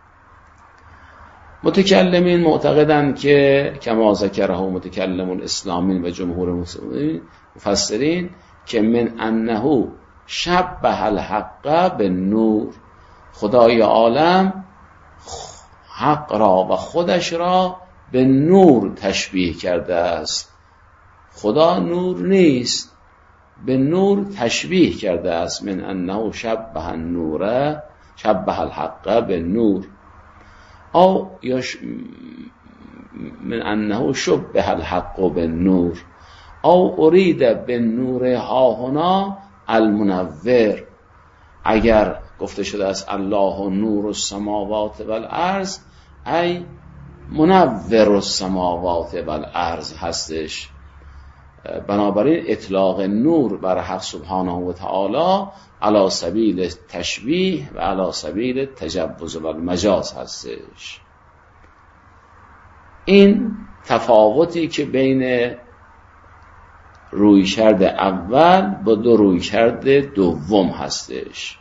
متکلمین معتقدند که کما ذکره متکلمون اسلامین و جمهور مفسرین که من انه شبه الحق به نور، خدای عالم حق را و خودش را به نور تشبیه کرده است. خدا نور نیست، به نور تشبیه کرده است. من انه شبه النور شبه الحق به نور، او من انه شبه الحق به نور، او ارید به نور ها هنا المنور. اگر گفته شده است الله نور السماوات والارض، ای منور السماوات والارض هستش. بنابراین اطلاق نور بر حق سبحانه و تعالی علی سبیل تشبیه و علی سبیل تجوز و المجاز هستش. این تفاوتی که بین رویکرد اول با دو رویکرد دوم هستش.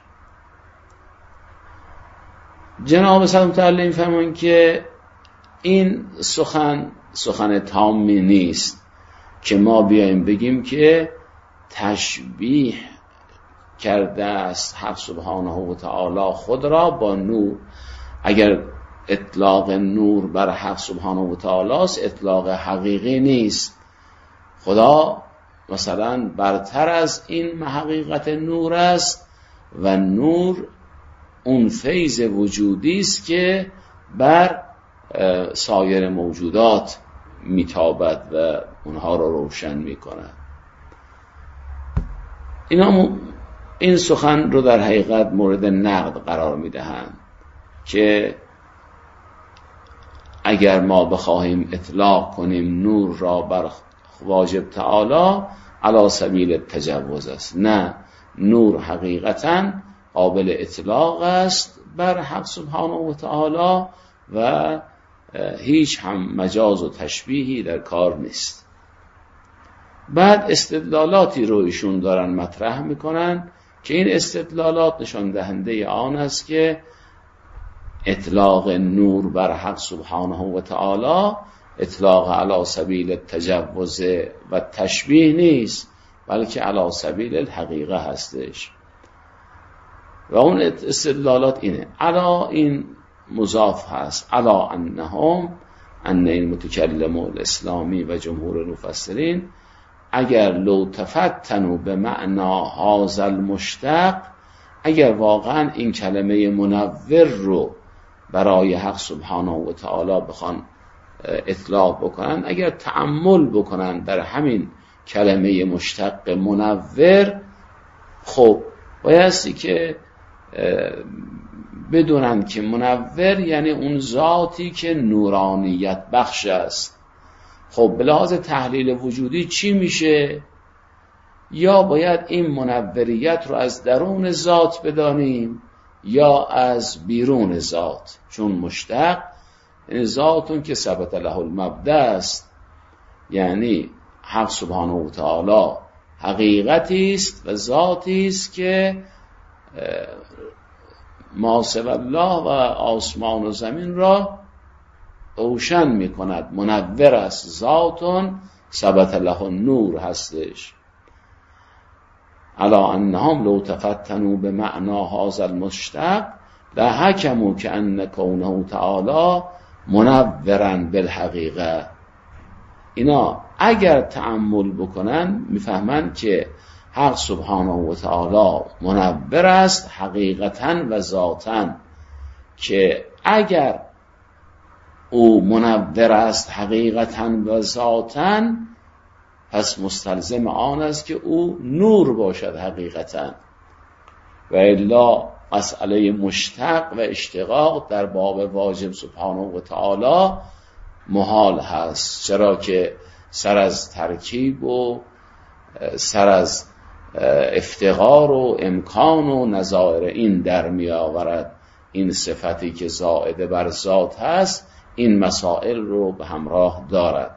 جناب صدر متعالی می‌فرمایند که این سخن تامی نیست که ما بیایم بگیم که تشبیه کرده است حق سبحانه و تعالی خود را با نور. اگر اطلاق نور بر حق سبحانه و تعالی است، اطلاق حقیقی نیست. خدا مثلا برتر از این حقیقت نور است و نور اون فیض وجودی است که بر سایر موجودات میتابد و اونها رو روشن میکند. این سخن رو در حقیقت مورد نقد قرار میدهند که اگر ما بخواهیم اطلاق کنیم نور را بر واجب تعالی علی سبیل تجوز است. نه، نور حقیقتا قابل اطلاق است بر حق سبحانه و تعالی و هیچ هم مجاز و تشبیهی در کار نیست. بعد استدلالاتی رو ایشون دارن مطرح میکنن که این استدلالات نشان دهنده آن است که اطلاق نور بر حق سبحانه و تعالی اطلاق علی سبیل التجوز و تشبیه نیست، بلکه علی سبیل الحقیقه هستش. و اون استدلالات اینه، علا این مضاف هست، علا انهم ان المتکلم الاسلامی و جمهور المفسرین اگر لو تفتنوا به معنا هذا المشتق، اگر واقعا این کلمه منور رو برای حق سبحانه و تعالی بخوان اطلاق بکنن، اگر تأمل بکنن در همین کلمه مشتق منور، خب بایستی که بدونن که منور یعنی اون ذاتی که نورانیت بخش است. خب به لحاظ تحلیل وجودی چی میشه؟ یا باید این منوریت رو از درون ذات بدانیم یا از بیرون ذات، چون مشتق یعنی ذاتون که ثبت له المبدا است، یعنی حق سبحانه و تعالی حقیقتی است و ذاتی است که ما سوی الله و آسمان و زمین را روشن می کند. منور است، ذاتون ثبت له النور هستش. الا انهم لو تفتنوا به معنا هذا المشتق لحکموا کأن کونه تعالی منورا بالحقیقه. اینا اگر تأمل بکنن میفهمن که حق سبحانه و تعالی منور است حقیقتا و ذاتا، که اگر او منور است حقیقتا و ذاتا پس مستلزم آن است که او نور باشد حقیقتا، و الا مسئله مشتق و اشتقاق در باب واجب سبحانه و تعالی محال هست. چرا که سر از ترکیب و سر از افتقار و امکان و نظائر این در می آورد. این صفتی که زائده بر ذات هست این مسائل رو به همراه دارد.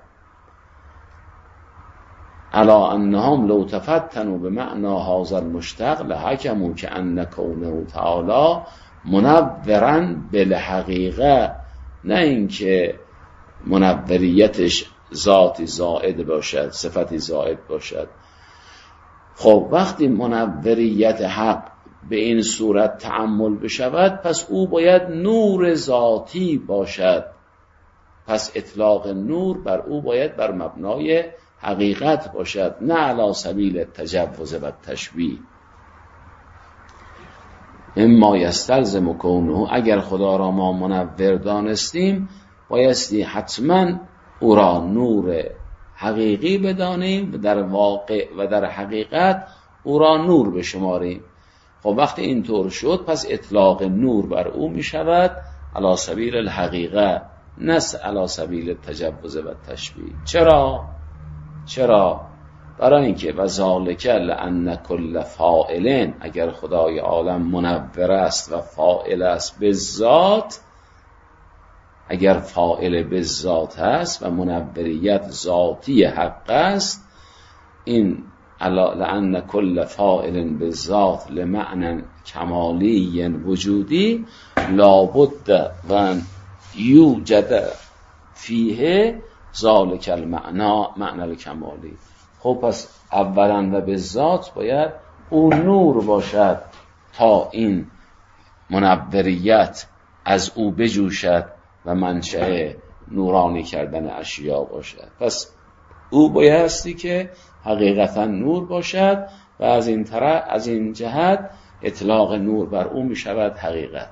الا انهم لو تفتنوا بمعنى هذا المشتق لحكموا كأن كونه تعالی منورا بالحقیقه، نه اینکه منوریتش ذاتی زائد باشد، صفتی زائد باشد. خب وقتی منوریت حق به این صورت تأمل بشود پس او باید نور ذاتی باشد، پس اطلاق نور بر او باید بر مبنای حقیقت باشد، نه علی سبیل تجوز و تشبیه. اما یستلزم کونه، اگر خدا را ما منور دانستیم بایستی حتما او را نور حقیقی بدانیم و در واقع و در حقیقت او را نور بشماریم. خب وقتی اینطور شد پس اطلاق نور بر او می شود علی سبیل الحقیقه، نه علی سبیل تجوز و تشبیه. چرا؟ برای اینکه و ذالک لأن کل فاعل، اگر خدای عالم منور است و فاعل است به ذات، اگر فاعل به ذات است و منوریت ذاتی حق است، این لأن کل فاعل به ذات لمعنى کمالی وجودی لابد و یوجد فیه ذالک المعنى الکمالی. خب پس اولا و به ذات باید او نور باشد تا این منوریت از او بجوشد و منشأ نورانی کردن اشیا باشد. پس او بایستی که حقیقتا نور باشد و از این جهت اطلاق نور بر او می شود حقیقت.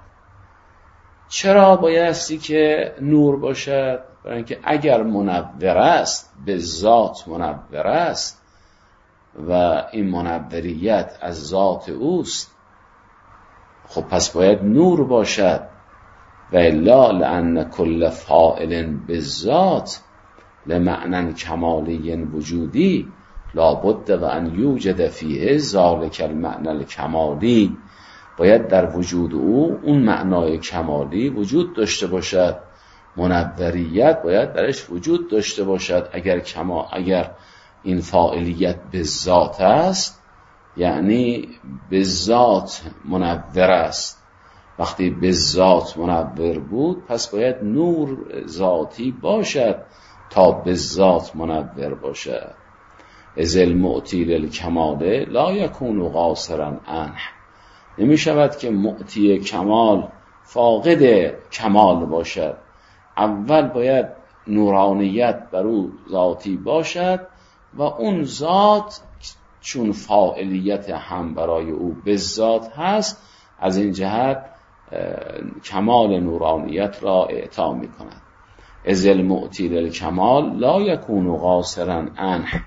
چرا بایستی که نور باشد؟ برای اینکه اگر منور است، به ذات منور است و این منوریت از ذات اوست، خب پس باید نور باشد. و الا لأن کل فاعل بالذات لمعنى کمالی وجودی لابد و ان یوجد فیه ذالک المعنى الکمالی، باید در وجود او اون معنای کمالی وجود داشته باشد، منوریت باید درش وجود داشته باشد. اگر این فاعلیت به ذات است یعنی به ذات منور است. وقتی به ذات منور بود پس باید نور ذاتی باشد تا به ذات منور باشد. اذ المعطی للکمال لا یکون قاصرا عنه، نمی شود که معطی کمال فاقد کمال باشد. اول باید نورانیت بر او ذاتی باشد و اون ذات چون فاعلیت هم برای او به ذات هست، از این جهت کمال نورانیت را اعطا می کند. اذ المعطی للکمال لا یکون قاصرا عنه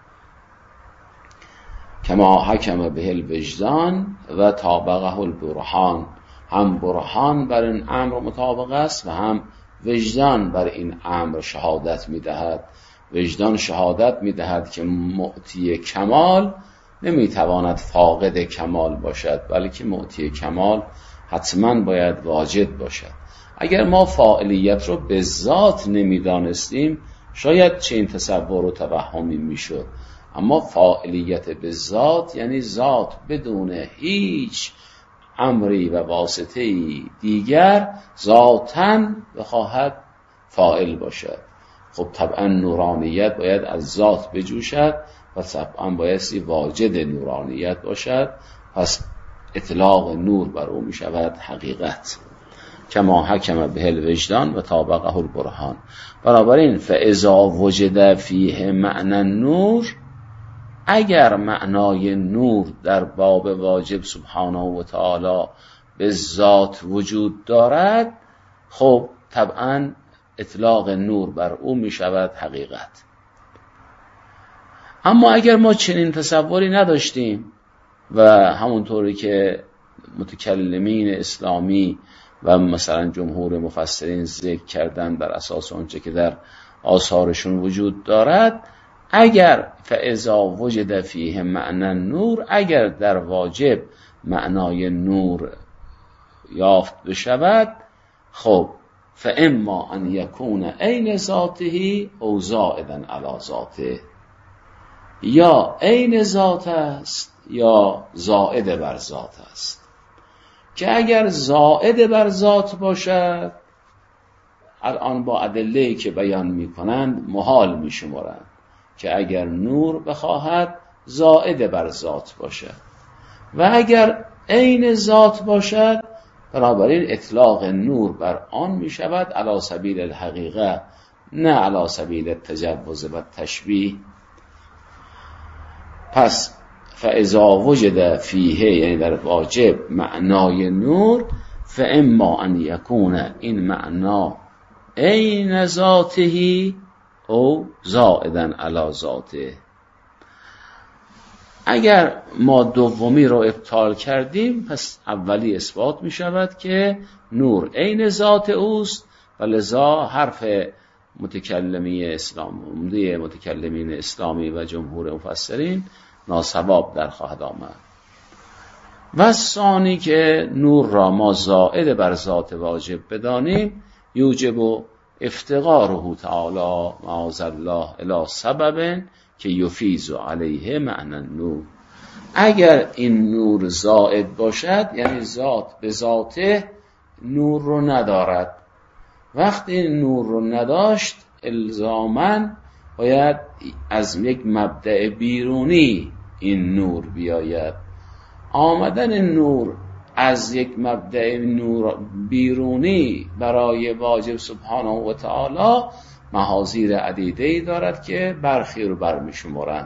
کما حکم به الوجدان و طابقه البرهان. هم برهان بر این امر مطابق است و هم وجدان بر این امر شهادت می‌دهد. وجدان شهادت می‌دهد که معطی کمال نمی‌تواند فاقد کمال باشد، بلکه معطی کمال حتما باید واجد باشد. اگر ما فاعلیت رو به ذات نمی‌دانستیم شاید چنین تصور و توهمی می‌شد، اما فاعلیت به ذات یعنی ذات بدون هیچ امری و واسطه‌ای دیگر ذاتاً بخواهد فاعل باشد. خب طبعا نورانیت باید از ذات بجوشد و طبعا بایستی واجد نورانیت باشد، پس اطلاق نور بر او می شود حقیقت. کما حکم به الوجدان و طابقه البرهان. بنابراین فاذا وجد فیه معنی نور، اگر معنای نور در باب واجب سبحانه و تعالی به ذات وجود دارد، خب طبعا اطلاق نور بر او می شود حقیقت. اما اگر ما چنین تصوری نداشتیم و همونطوری که متکلمین اسلامی و مثلا جمهور مفسرین ذکر کردن بر اساس اونچه که در آثارشون وجود دارد، اگر فاذا وجد فیه معنی نور، اگر در واجب معنای نور یافت بشود، خب فاما ان یکون عین ذاته او زائدا علی ذاته، یا عین ذات است یا زائد بر ذات است. که اگر زائد بر ذات باشد، الان با ادله‌ای که بیان می‌کنند محال می‌شمارند که اگر نور بخواهد زائد بر ذات باشد، و اگر عین ذات باشد بنابراین اطلاق نور بر آن می‌شود علی سبیل الحقیقه، نه علی سبیل التجوز و تشبیه. پس فاذا وجد فیه، یعنی در واجب معنای نور، فاما ان یکون این معنا عین ذاته او زائدا علی ذاته. اگر ما دومی رو ابطال کردیم، پس اولی اثبات می شود که نور عین ذات اوست، و لذا حرف متکلمین اسلامی و جمهور مفسرین ناصواب در خواهد آمد. و ثانی که نور را ما زائد بر ذات واجب بدانیم، یوجب افتقاره تعالی معاذ الله الی سبب که یفیض علیه معنی نور. اگر این نور زائد باشد، یعنی ذات به ذاته نور رو ندارد، وقتی این نور رو نداشت الزاماً باید از یک مبدأ بیرونی این نور بیاید. آمدن نور از یک مبدأ نور بیرونی برای واجب سبحانه و تعالی محاذیر عدیده‌ای دارد که برخی رو برمی شمارند.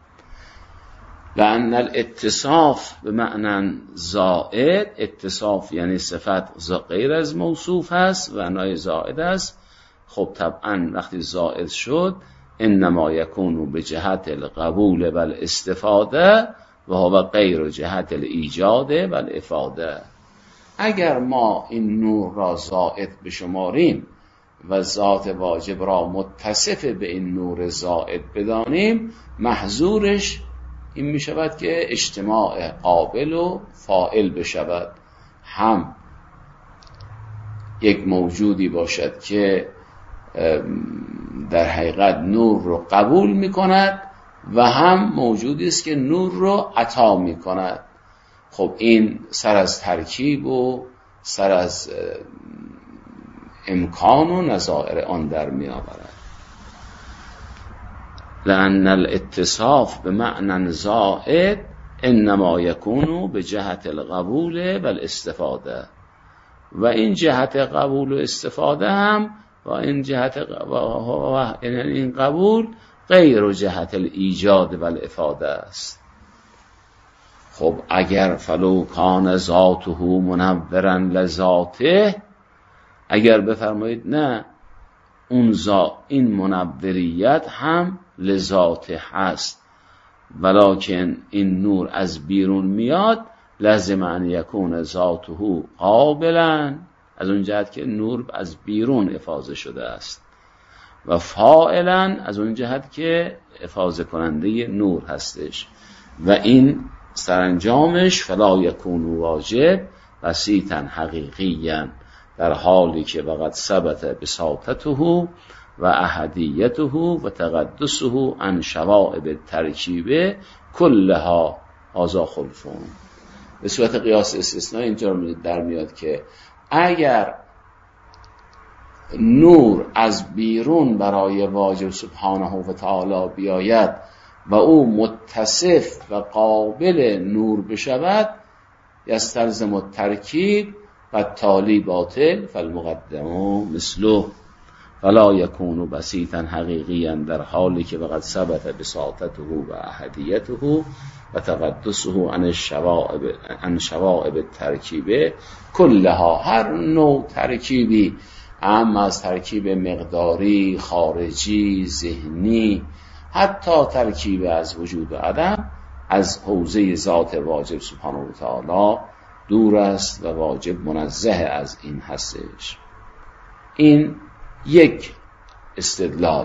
لأن الاتصاف به معنی زائد، اتصاف یعنی صفت غیر از موصوف هست و معنای زائد است. خب طبعا وقتی زائد شد انما یکون به جهت القبول و الاستفاده و هو غیر جهت الایجاد و الافاده. اگر ما این نور را زائد بشماریم و ذات واجب را متصف به این نور زائد بدانیم، محظورش این می شود که اجتماع قابل و فاعل بشود. هم یک موجودی باشد که در حقیقت نور رو قبول می کند و هم موجودی است که نور رو عطا می کند. خب این سر از ترکیب و سر از امکان و نظائر آن در می آورد. لأن الاتصاف به معنی زائد انما یکون به جهت القبول و الاستفاده، و این جهت قبول و استفاده هم و این جهت این قبول غیر جهت الایجاد و الافاده است. خب اگر فلو کان ذاته منورا لذاته، اگر بفرمایید نه اون این منوریت هم لذاته هست، ولکن این نور از بیرون میاد، لازم ان یکون ذاته قابلا، از اون جهت که نور از بیرون افاضه شده است، و فاعلا از اون جهت که افاضه کننده نور هستش، و این سرانجامش فلا یکون واجب بسیطا حقیقیا، در حالی که وقد ثبت بساطته و احدیته و تقدسه عن شوائب الترکیب کلها هذا خلفون. به صورت قیاس استثنایی اینجا در میاد که اگر نور از بیرون برای واجب سبحانه و تعالی بیاید و او متصف و قابل نور بشود، یستلزم الترکیب و تالی باطل فالمقدم مثله فلا یکون بسیطا حقیقیا، در حالی که وقد ثبت بساطته و احدیته و تقدسه عن شوائب الترکیب کلها. هر نوع ترکیبی، اما از ترکیب مقداری، خارجی، ذهنی، حتی ترکیب از وجود و عدم، از حوزه ذات واجب سبحانه و تعالی دور است و واجب منزه از این هستش. این یک استدلال.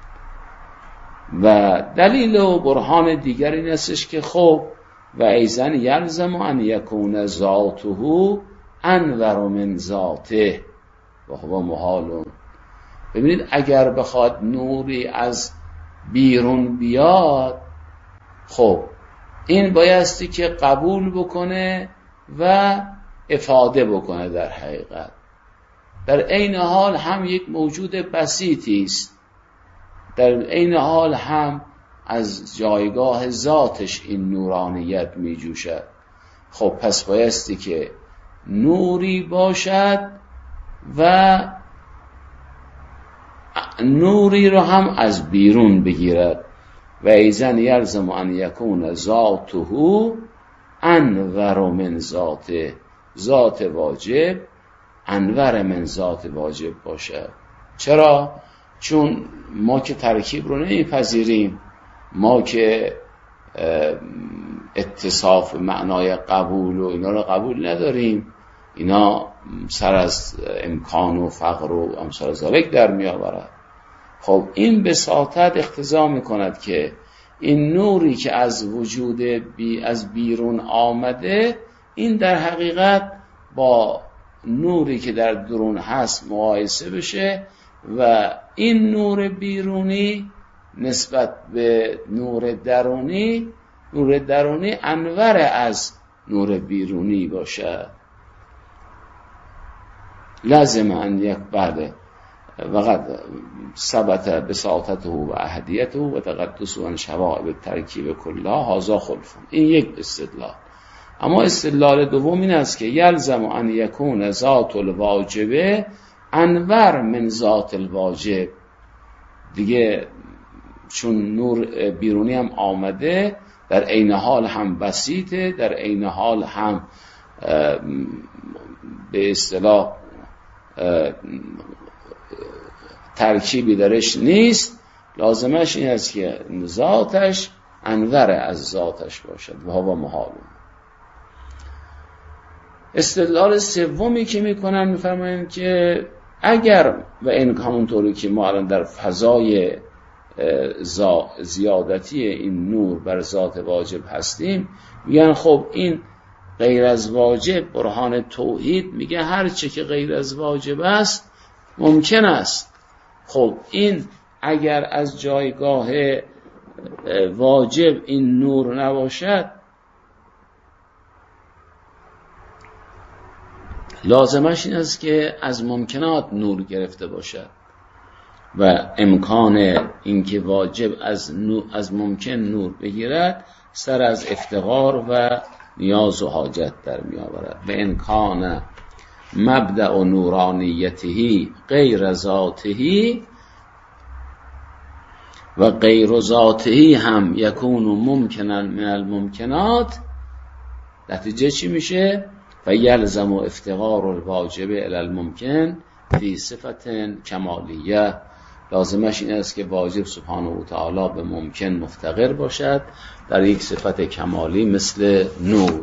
و دلیل و برهان دیگر این استش که خب و ایزن یلزم ان یکون ذاته انور من ذاته و هو محال. ببینید اگر بخواد نوری از بیرون بیاد، خب این بایستی که قبول بکنه و افاده بکنه در حقیقت. در عین حال هم یک موجود بسیطی است، در عین حال هم از جایگاه ذاتش این نورانیت می جوشد. خب پس بایستی که نوری باشد و نوری رو هم از بیرون بگیرد. و ایزن یلزم ان یکون ذاته انور من ذاته، ذات واجب انور من ذات واجب باشد. چرا؟ چون ما که ترکیب رو نمیپذیریم، ما که اتصاف معنای قبول و اینا رو قبول نداریم، اینا سر از امکان و فقر و امثال ذالک در می آورد. خب این بساطت اقتضا می کند که این نوری که از وجود از بیرون آمده، این در حقیقت با نوری که در درون هست مقایسه بشه و این نور بیرونی نسبت به نور درونی انور از نور بیرونی باشد. لازم ان یک بعد وقد ثبت بساطته و احدیته و تقدسه عن شوائب الترکیب کلها هذا خلف. این یک استدلال. اما استدلال دوم این است که یلزم ان یکون ذات الواجب انور من ذات الواجب. دیگه چون نور بیرونی هم آمده، در عین حال هم بسیطه، در عین حال هم به اصطلاح ترکیبی درش نیست، لازمش این است که ذاتش انور از ذاتش باشد و هوا محال. استدلال سومی که میکنن میفرمایند که اگر و این همونطوری که ما الان در فضای زیادتی این نور بر ذات واجب هستیم، میگن خب این غیر از واجب، برهان توحید میگه هر چه که غیر از واجب است ممکن است. خب این اگر از جایگاه واجب این نور نباشد، لازمش این است که از ممکنات نور گرفته باشد و امکان اینکه واجب از ممکن نور بگیرد سر از افتقار و نیاز و حاجت در می آورد. و امکان مبدأ و نورانیته غیر ذاته و غیر ذاته هم یکون ممکنا من الممکنات. نتیجه چی میشه؟ و یلزم و افتقار الواجب الی الممکن فی صفت کمالیه. لازمش این است که واجب سبحانه و تعالی به ممکن مفتقر باشد در یک صفت کمالی مثل نور.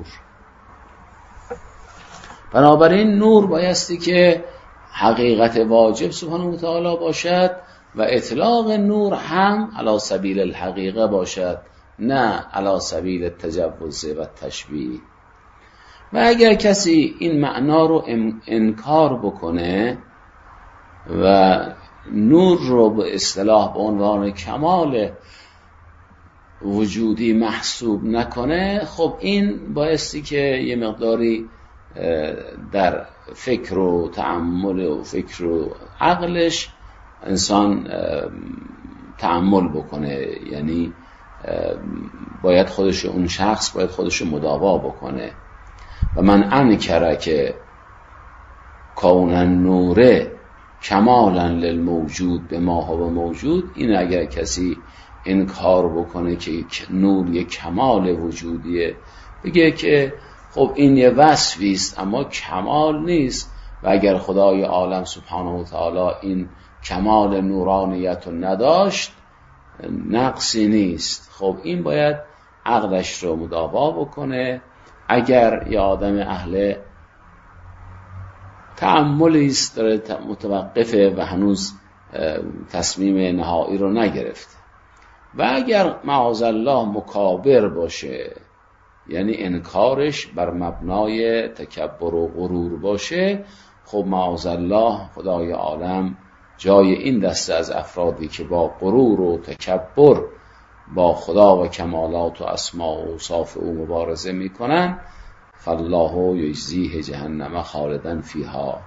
بنابراین نور بایستی که حقیقت واجب سبحانه و تعالی باشد و اطلاق نور هم علی سبیل الحقیقه باشد، نه علی سبیل التجوز و تشبیه. و اگر کسی این معنا رو انکار بکنه و نور رو به اصطلاح به عنوان کمال وجودی محسوب نکنه، خب این بایستی که یه مقداری در فکر و تأمل و فکر و عقلش انسان تأمل بکنه. یعنی باید اون شخص باید خودش مداوا بکنه. و من انکر که کون النور کمالا للموجود به ما هو موجود، این اگر کسی انکار بکنه که نور یک کمال وجودیه، بگه که خب این یه وصفی است اما کمال نیست، و اگر خدای عالم سبحانه و تعالی این کمال نورانیت رو نداشت نقصی نیست. خب این باید عقلش رو مداوا بکنه. اگر یه آدم اهل تأملی است، داره متوقفه و هنوز تصمیم نهایی رو نگرفته. و اگر معاذالله مکابر باشه، یعنی انکارش بر مبنای تکبر و غرور باشه، خب معاذالله خدای عالم جای این دسته از افرادی که با غرور و تکبر با خدا و کمالات و اسماء و اوصاف او مبارزه میکنن، فالله یجزیه جهنم خالدا فیها.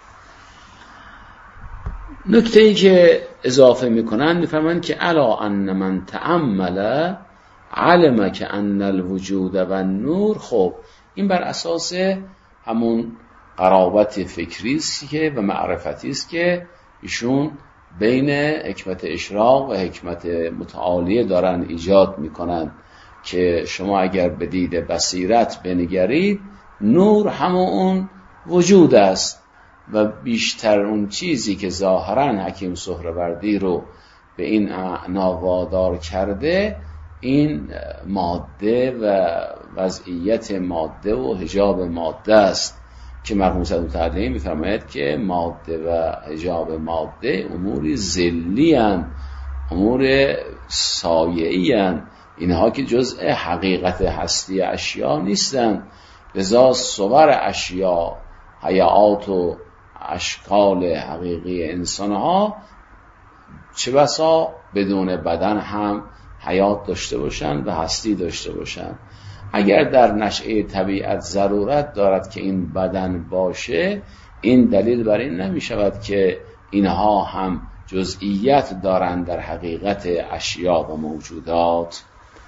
نکته ای که اضافه میکنن میفهمن که الا ان من تأمل علم که ان الوجود و النور. خب این بر اساس همون قرابت فکری است که و معرفتی است که ایشون بین حکمت اشراق و حکمت متعالیه دارن ایجاد میکنن که شما اگر به دید بصیرت بنگرید، نور همون اون وجود است و بیشتر اون چیزی که ظاهرا حکیم سهروردی رو به این معنا وادار کرده، این ماده و وضعیت ماده و حجاب ماده است که مرحوم صدوق‌العلیم می‌فرماید که ماده و حجاب ماده اموری ذلی اند، امور سایه‌ای اند، اینها که جزء حقیقت هستی اشیا نیستند. لذا صور اشیا، حیات و اشکال حقیقی انسانها چه بسا بدون بدن هم حیات داشته باشند و هستی داشته باشند. اگر در نشأه طبیعت ضرورت دارد که این بدن باشه، این دلیل بر این نمی شود که اینها هم جزئیت دارند در حقیقت اشیا و موجودات.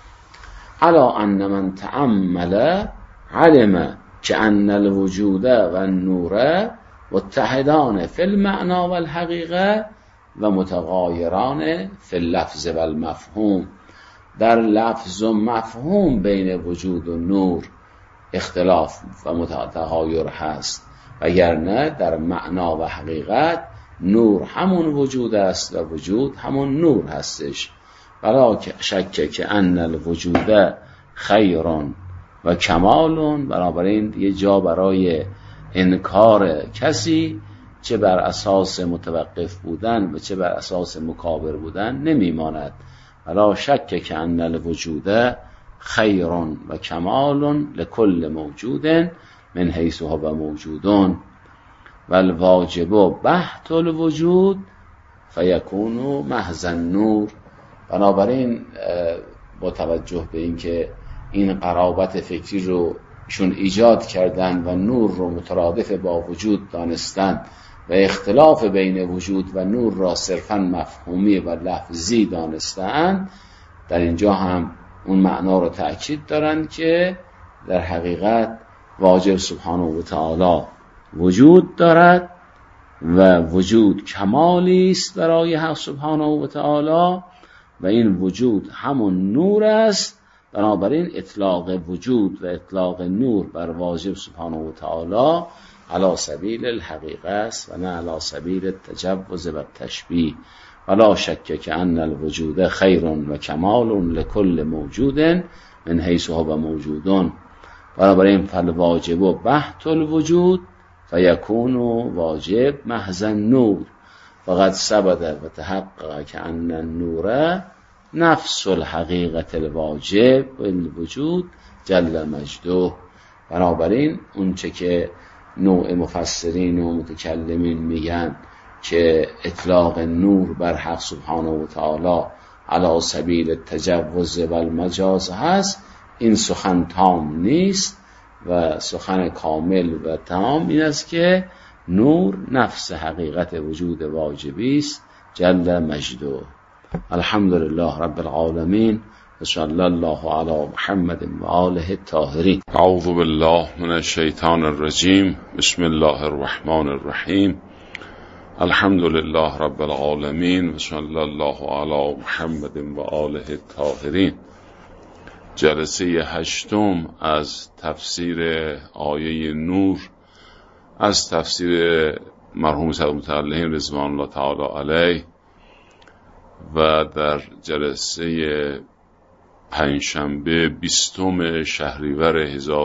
الا ان من تأمل علم که ان الوجود و النور متحدان فی المعنى و الحقیقه و متغایران فی اللفظ و المفهوم. در لفظ و مفهوم بین وجود و نور اختلاف و متغایر هست، وگرنه در معنا و حقیقت نور همون وجود است و وجود همون نور هستش. ولا شک که ان الوجود خیر و کمال. بنابراین یه جا برای انکار کسی چه بر اساس متوقف بودن و چه بر اساس مکابر بودن نمیماند. ولا شک که ان الوجود خیر و کمال لکل موجود من حیث هو موجودون و الواجب بحت الوجود فیکون محض النور. بنابراین با توجه به اینکه این قرابت فکری رو ایشون ایجاد کردن و نور رو مترادف با وجود دانستن و اختلاف بین وجود و نور را صرفاً مفهومی و لفظی دانستن، در اینجا هم اون معنا رو تأکید دارند که در حقیقت واجب سبحانه و تعالی وجود دارد و وجود کمالی است برای حق سبحانه و تعالی و این وجود همون نور است. بنابراین اطلاق وجود و اطلاق نور بر واجب سبحانه و تعالی علی سبیل الحقیقه است و نه علی سبیل التجوز و التشبیه. ولا شک که ان الوجود خیر و کمال لکل موجود من حیث هو موجودون. بنابراین فالواجب بحت الوجود فیکون واجب محض النور فقد ثبت و تحقق که ان النور نفس الحقیقت الواجب والوجود جل مجده. بنابراین اون چه که نوع مفسرین و متکلمین میگن که اطلاق نور بر حق سبحانه و تعالی علی سبیل التجوز و المجاز هست، این سخن تام نیست و سخن کامل و تام این است که نور نفس حقیقت وجود واجبی است جل مجده. الحمدلله رب العالمین و صلی الله علی محمد و آله الطاهرین. اعوذ بالله من الشیطان الرجیم. بسم الله الرحمن الرحیم. الحمدلله رب العالمین و صلی الله علی محمد و آله الطاهرین. جلسه 8 از تفسیر آیه نور از تفسیر مرحوم صدوق‌العلیم رضوان الله تعالی علیه و در جلسه پنجشنبه 20 شهریور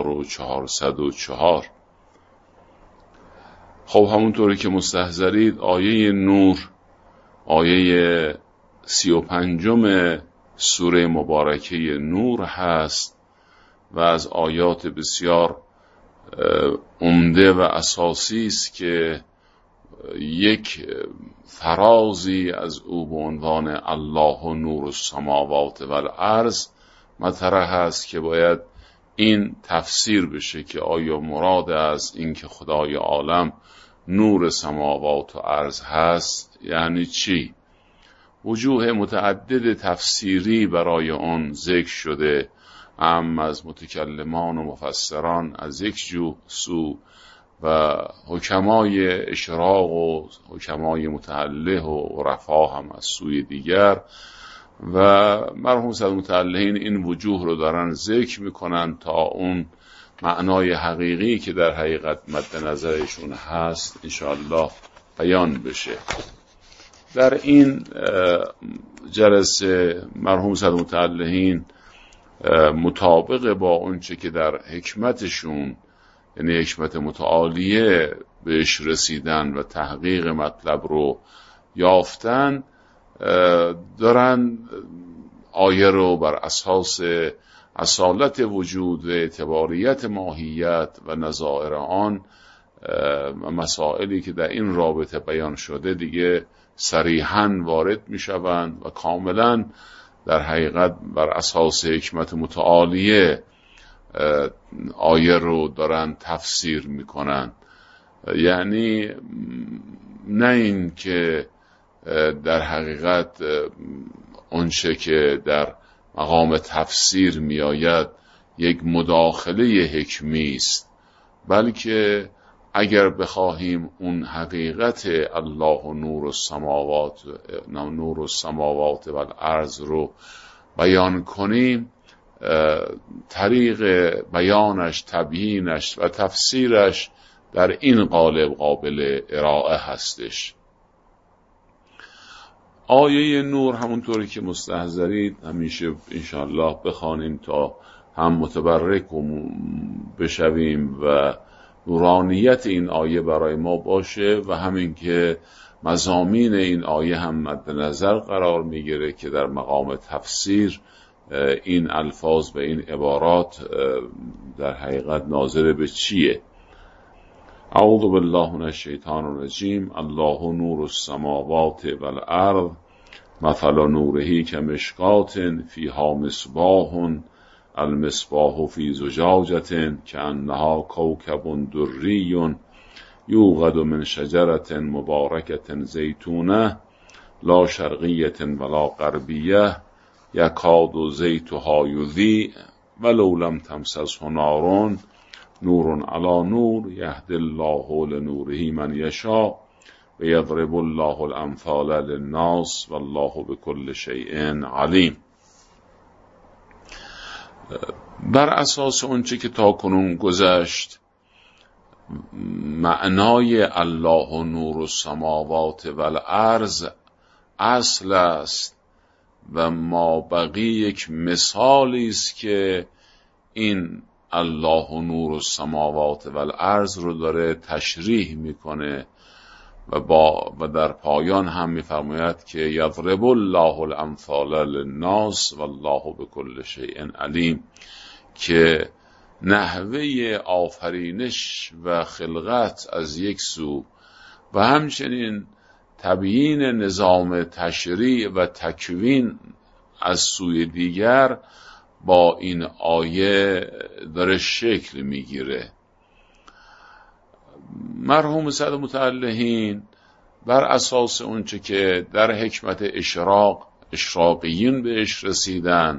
1404. خب همونطوری که مستحضرید آیه نور آیه 35 سوره مبارکه نور هست و از آیات بسیار عمده و اساسی است که یک فرازی از او به عنوان الله نور السماوات و الارض مطرح است که باید این تفسیر بشه که آیا مراد از این که خدای عالم نور سماوات و ارض هست یعنی چی؟ وجوه متعدد تفسیری برای آن ذکر شده، اما از متکلمان و مفسران از یک سو و حکمای اشراق و حکمای متعله و رفاه هم از سوی دیگر، و مرحوم سید متعلهین این وجوه رو دارن ذکر میکنن تا اون معنای حقیقی که در حقیقت مد نظرشون هست انشاءالله بیان بشه. در این جلسه مرحوم سید متعلهین مطابق با اونچه که در حکمتشون، یعنی حکمت متعالیه، بهش رسیدن و تحقیق مطلب رو یافتن، دارن آیه رو بر اساس اصالت وجود و اعتباریت ماهیت و نظائر آن و مسائلی که در این رابطه بیان شده دیگه صریحاً وارد می شوند و کاملاً در حقیقت بر اساس حکمت متعالیه آیه رو دارن تفسیر می کنن. یعنی نه این که در حقیقت اونچه که در مقام تفسیر می آید یک مداخله حکمی است، بلکه اگر بخواهیم اون حقیقت الله نور السماوات و الارض رو بیان کنیم، طریق بیانش، تبیینش و تفسیرش در این قابل ارائه هستش. آیه نور همونطوری که مستحضرید همیشه انشاءالله بخوانیم تا هم متبرک بشویم و نورانیت این آیه برای ما باشه و همین که مضامین این آیه هم مد نظر قرار میگیره که در مقام تفسیر این الفاظ و این عبارات در حقیقت ناظر به چیه. اعوذ بالله من الشیطان الرجیم. الله نور السماوات و الارض مثل نوره کمشکات فیها مصباح المصباح فی زجاجة کأنها کوکب دری یوقد من شجرة مبارکة زیتونه لا شرقیة ولا غربیة یکاد زیتها یضیء ولو لم تمسسه نار نور علی نور یهدی الله لنوره من یشاء و یضرب الله الامثال للناس والله بكل شیء علیم. بر اساس اونچه که تا کنون گذشت، معنای الله نور السماوات و الارض اصل است و ما بقی یک مثالی است که این الله نور السماوات و الارض رو داره تشریح میکنه و در پایان هم میفرماید که یضرب الله الامثال للناس والله بكل شیء علیم، که نحوه آفرینش و خلقت از یک سو و همچنین تبیین نظام تشریع و تکوین از سوی دیگر با این آیه داره شکل میگیره. مرحوم سید متعلهین بر اساس اونچه که در حکمت اشراقیین بهش رسیدن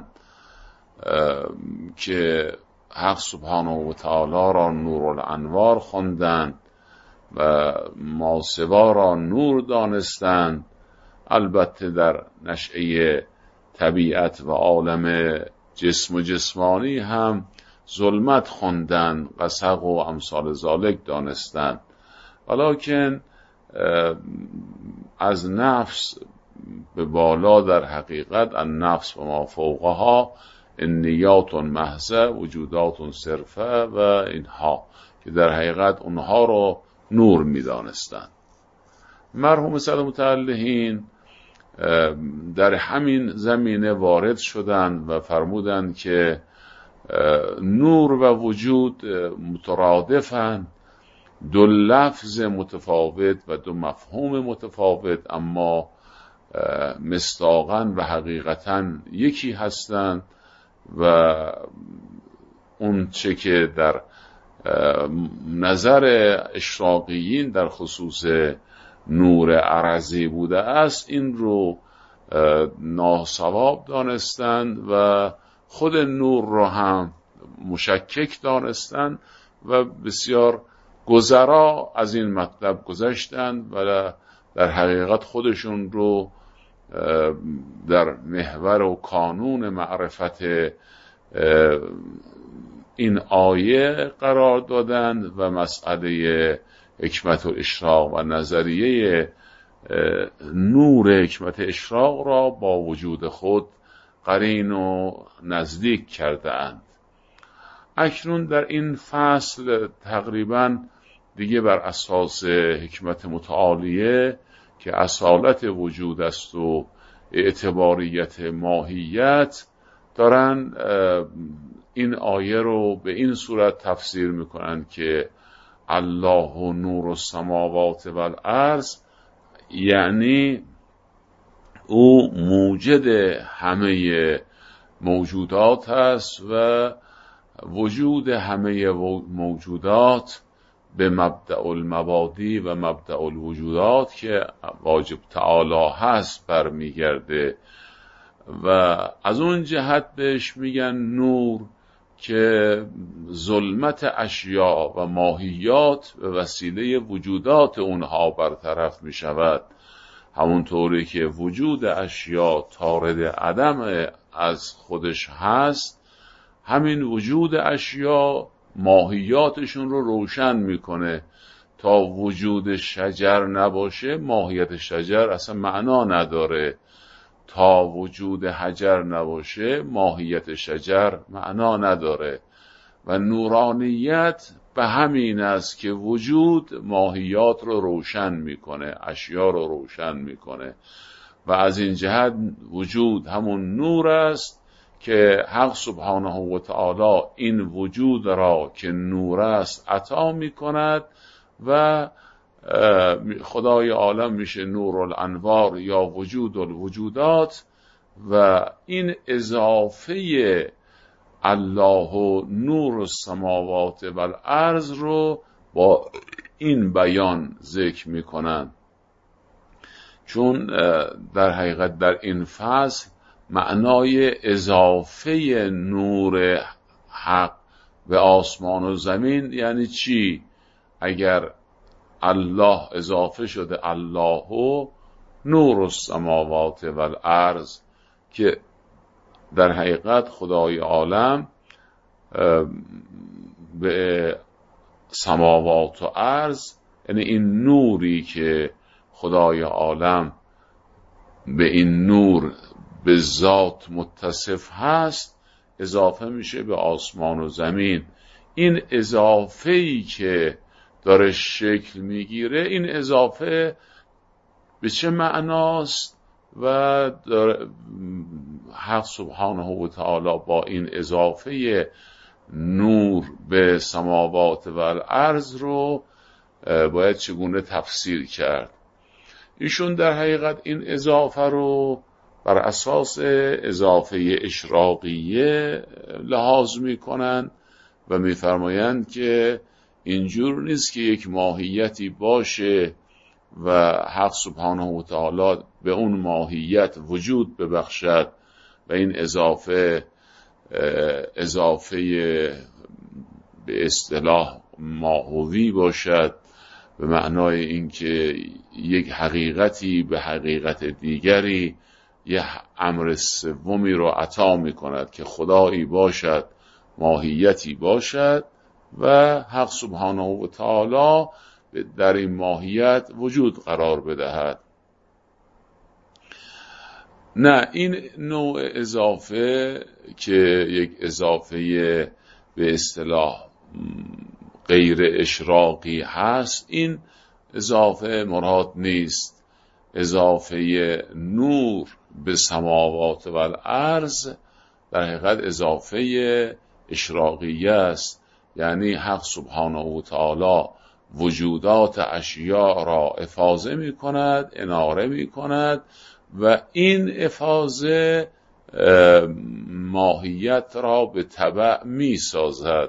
که حق سبحانه و تعالی را نور الانوار خواندند و ماسوا را نور دانستند، البته در نشأه طبیعت و عالم جسم و جسمانی هم ظلمت خواندند، غسق و امثال ذالک دانستند، ولکن از نفس به بالا در حقیقت النفس و ما فوقها النیات محضه وجودات صرفه و اینها که در حقیقت اونها رو نور می دانستند. مرحوم سید متعلهین در همین زمینه وارد شدند و فرمودند که نور و وجود مترادفند، دو لفظ متفاوت و دو مفهوم متفاوت، اما مصداقاً و حقیقتاً یکی هستند و اون چه که در نظر اشراقیین در خصوص نور عرضی بوده است این رو ناصواب دانستند و خود نور رو هم مشکک دانستند و بسیار گذرا از این مطلب گذشتند و در حقیقت خودشون رو در محور و کانون معرفت این آیه قرار دادند و مسئله حکمت الاشراق و نظریه نور حکمت اشراق را با وجود خود قرین و نزدیک کردند. اکنون در این فصل تقریبا دیگه بر اساس حکمت متعالیه که اصالت وجود است و اعتباریت ماهیت دارن این آیه رو به این صورت تفسیر میکنن که الله نور السماوات والارض، یعنی او موجد همه موجودات است و وجود همه موجودات به مبدأ المبادی و مبدأ الوجودات که واجب تعالی هست برمیگرده و از اون جهت بهش میگن نور که ظلمت اشیاء و ماهیات به وسیله وجودات اونها برطرف میشود، همونطوری که وجود اشیاء طارد عدم از خودش هست، همین وجود اشیاء ماهیاتشون رو روشن میکنه. تا وجود شجر نباشه ماهیت شجر اصلا معنا نداره، تا وجود حجر نباشه ماهیت شجر معنا نداره و نورانیت به همین است که وجود ماهیات رو روشن میکنه، اشیاء رو روشن میکنه و از این جهت وجود همون نور است که حق سبحانه و تعالی این وجود را که نور است عطا میکند و خدای عالم میشه نور الانوار یا وجود الوجودات و این اضافه الله نور السماوات والارض رو با این بیان ذکر میکنن، چون در حقیقت در این فصل معنای اضافه نور حق به آسمان و زمین یعنی چی؟ اگر الله اضافه شده الله نور السماوات والارض که در حقیقت خدای عالم به سماوات و ارض، یعنی این نوری که خدای عالم به این نور به ذات متصف هست اضافه میشه به آسمان و زمین. این اضافه‌ای که داره شکل میگیره، این اضافه به چه معناست و حق سبحانه و تعالی با این اضافه نور به سماوات و الارض رو باید چگونه تفسیر کرد؟ ایشون در حقیقت این اضافه رو بر اساس اضافه اشراقیه لحاظ میکنن و میفرمایند که اینجور نیست که یک ماهیتی باشه و حق سبحانه و تعالی به اون ماهیت وجود ببخشد و این اضافه به اصطلاح ماهوی باشد، به معنای اینکه یک حقیقتی به حقیقت دیگری یه امر سومی رو عطا می کند که خدایی باشد، ماهیتی باشد و حق سبحانه و تعالی در این ماهیت وجود قرار بدهد. نه، این نوع اضافه که یک اضافه به اصطلاح غیر اشراقی هست، این اضافه مراد نیست. اضافه نور به سماوات و الارض در حقیقت اضافه اشراقیه است. یعنی حق سبحانه و تعالی وجودات اشیاء را افاضه می کند، اناره می کند و این افاضه ماهیت را به تبع می سازد.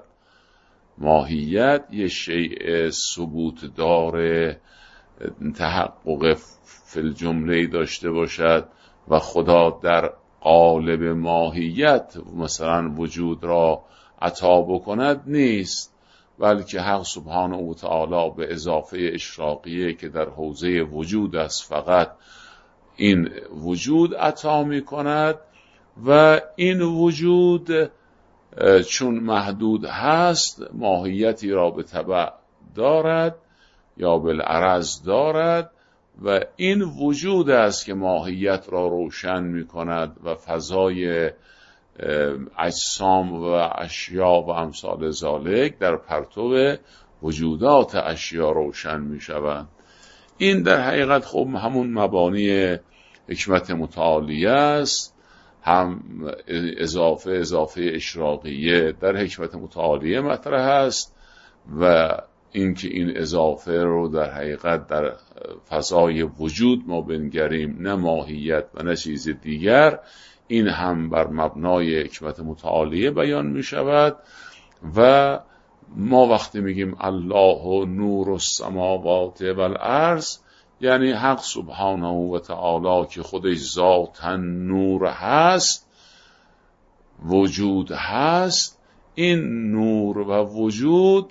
ماهیت یه شیء ثبوت داره، تحقق فی الجمله داشته باشد و خدا در قالب ماهیت مثلا وجود را عطا بکند نیست، بلکه حق سبحانه و تعالی به اضافه اشراقیه که در حوزه وجود است فقط این وجود عطا می کند و این وجود چون محدود هست ماهیتی را به تبع دارد یا بالعرض دارد و این وجود است که ماهیت را روشن می کند و فضای اجسام و اشیا و امثال ذالک در پرتو وجودات اشیا روشن می شوند. این در حقیقت خب همون مبانی حکمت متعالیه است، هم اضافه اشراقیه در حکمت متعالیه مطرح است و اینکه این اضافه رو در حقیقت در فضای وجود ما بنگریم، نه ماهیت و نه چیز دیگر، این هم بر مبنای حکمت متعالیه بیان می شود. و ما وقتی میگیم الله نور السماوات و الارض، یعنی حق سبحانه و تعالی که خودش ذاتاً نور هست، وجود هست، این نور و وجود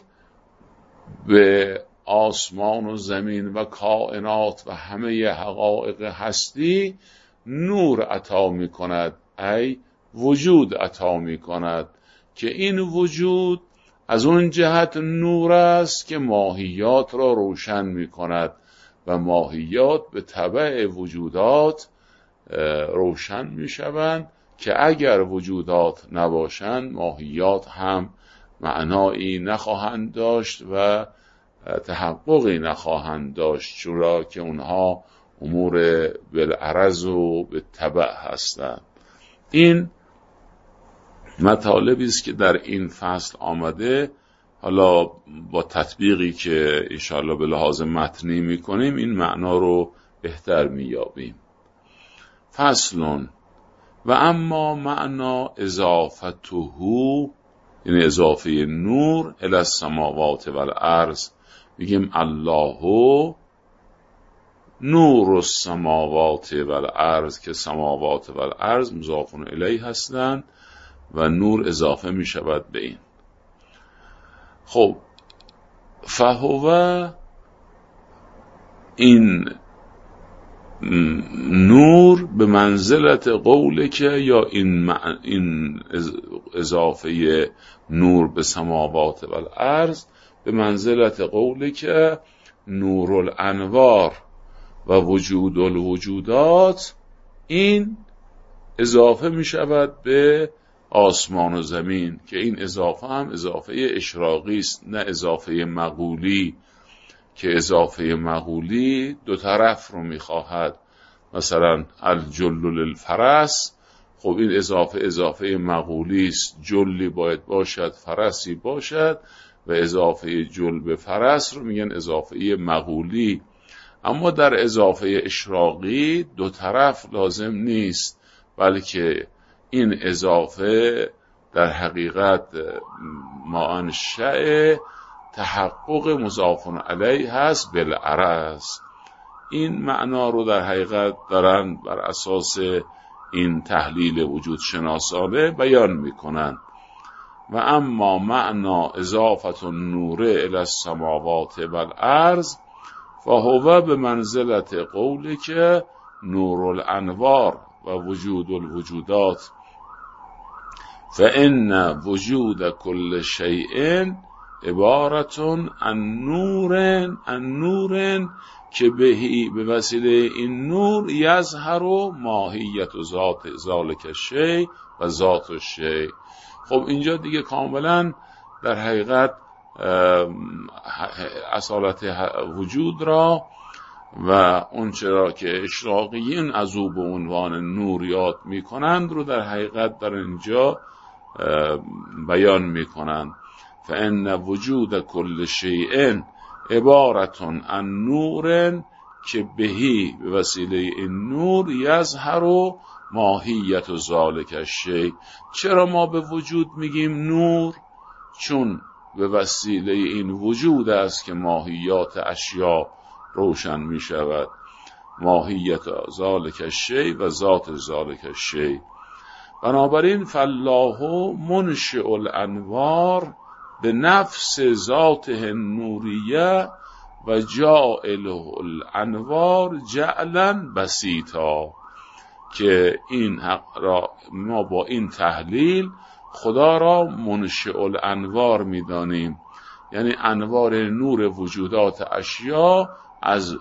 به آسمان و زمین و کائنات و همه حقایق هستی نور عطا می کند، ای وجود عطا می کند که این وجود از اون جهت نور است که ماهیات را روشن می کند و ماهیات به تبع وجودات روشن می شوند که اگر وجودات نباشند ماهیات هم معنایی نخواهند داشت و تحققی نخواهند داشت، چرا که اونها امور بالعرض و به تبع هستند. این مطالبی است که در این فصل آمده. حالا با تطبیقی که انشاءالله به لحاظ متنی میکنیم این معنا رو بهتر میابیم. فصل و اما معنا اضافته، یعنی اضافه نور الی السماوات و الارض، میگیم الله نور السماوات و الارض که سماوات و الارض مضاف الیه هستند و نور اضافه می شود به این. خب فهو، این نور به منزلت قوله که یا این اضافه نور به سماوات و الارض به منزلت قوله که نور الانوار و وجود الوجودات، این اضافه می شود به آسمان و زمین که این اضافه هم اضافه اشراقی است، نه اضافه مقولی که اضافه مقولی دو طرف رو می خواهد. مثلا الجل للفرس، خب این اضافه مقولی است، جلی باید باشد فرسی باشد و اضافه جل به فرس رو میگن اضافه مقولی. اما در اضافه اشراقی دو طرف لازم نیست، بلکه این اضافه در حقیقت مانشأ تحقق مضاف الیه هست بالعرض. این معنا رو در حقیقت دارن بر اساس این تحلیل وجود شناسانه بیان میکنن. و اما معنا اضافت النور الی السماوات و الارض فهو به منزلت قولی که نور الانوار و وجود الوجودات فإن وجود كل شيء عبارت عن نور که به وسیله این نور یظهر ماهیت و ذات ذالک الشیء و ذات الشیء. خب اینجا دیگه کاملا در حقیقت اصالت وجود را و اون چرا که اشراقیین از او به عنوان نور یاد میکنند رو در حقیقت در اینجا بیان میکنند. فان وجود کل شیء عبارت عن نور که بهی به وسیله این نور یظهر ماهیت ذالک الشیء. چرا ما به وجود میگیم نور؟ چون به وسیله این وجود است که ماهیات اشیا روشن می شود، ماهیت ذالک الشیء و ذات ذالک الشیء. بنابراین فالله منشئ الانوار به نفس ذاته النوریه و جاعله الانوار جعلا بسیطا، که این حق را ما با این تحلیل خدا را منشئ الانوار می‌دانیم، یعنی انوار نور وجودات اشیا از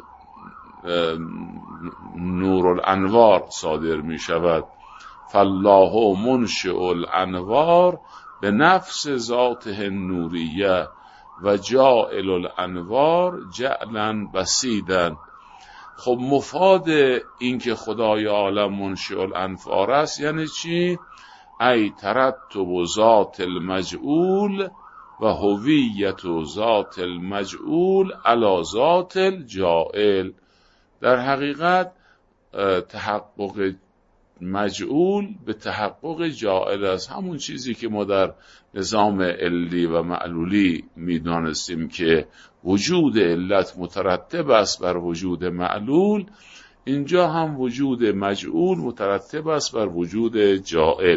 نور الانوار صادر می شود. فالله منشئ الانوار به نفس ذاته النوریه و جاعل الانوار جعلا بسیطا. خب مفاد این که خدای عالم منشئ الانوار است یعنی چی؟ ای ترتب ذات المجعول و هویت ذات المجعول علی ذات الجاعل. در حقیقت تحقق مجعول به تحقق جاعل است. همون چیزی که ما در نظام علی و معلولی میدانستیم که وجود علت مترتب است بر وجود معلول، اینجا هم وجود مجعول مترتب است بر وجود جاعل.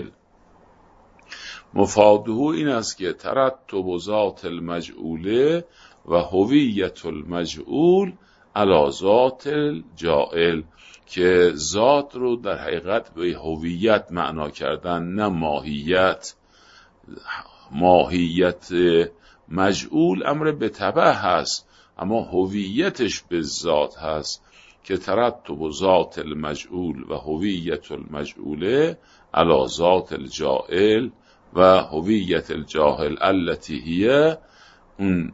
مفاده این است که ترتب ذات المجعوله و هویت المجعول علی ذات الجاعل، که ذات رو در حقیقت به هویت معنا کردن نه ماهیت. ماهیت مجعول امر به تبع هست، اما هویتش به ذات هست که ترتب ذات المجعول و هویت المجعوله علی ذات الجاعل و هویت الجاهل التي هی اون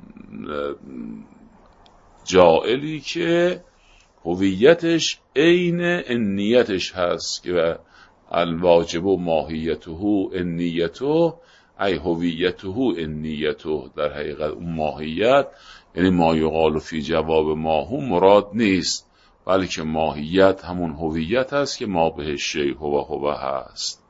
جاعلی که هویتش عین انیتش هست که الواجب ماهیته انیته ای هویته انیته. در حقیقت اون ماهیت یعنی ما یقال فی جواب ماهو مراد نیست، بلکه ماهیت همون هویت هست که ما به شیء هو هست.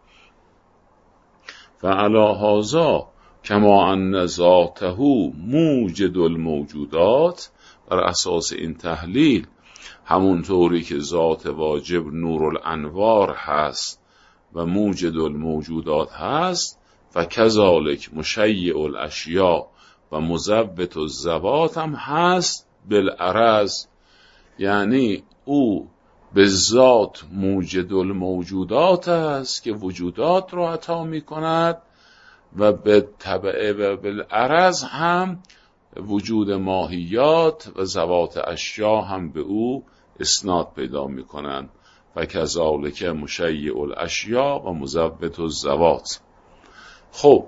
فعلی هذا کما ان ذاته موجد الموجودات، بر اساس این تحلیل همونطوری که ذات واجب نور الانوار هست و موجد الموجودات هست، و کذالک مشیع الاشیاء و مضبط الذوات هم هست بالعرض، یعنی او به ذات موجد الموجودات است که وجودات را عطا می کند و به تبع و بالعرض هم وجود ماهیات و ذوات اشیا هم به او اسناد پیدا می کنند. و کذالک مشیع الاشیاء و مضبط الذوات. خب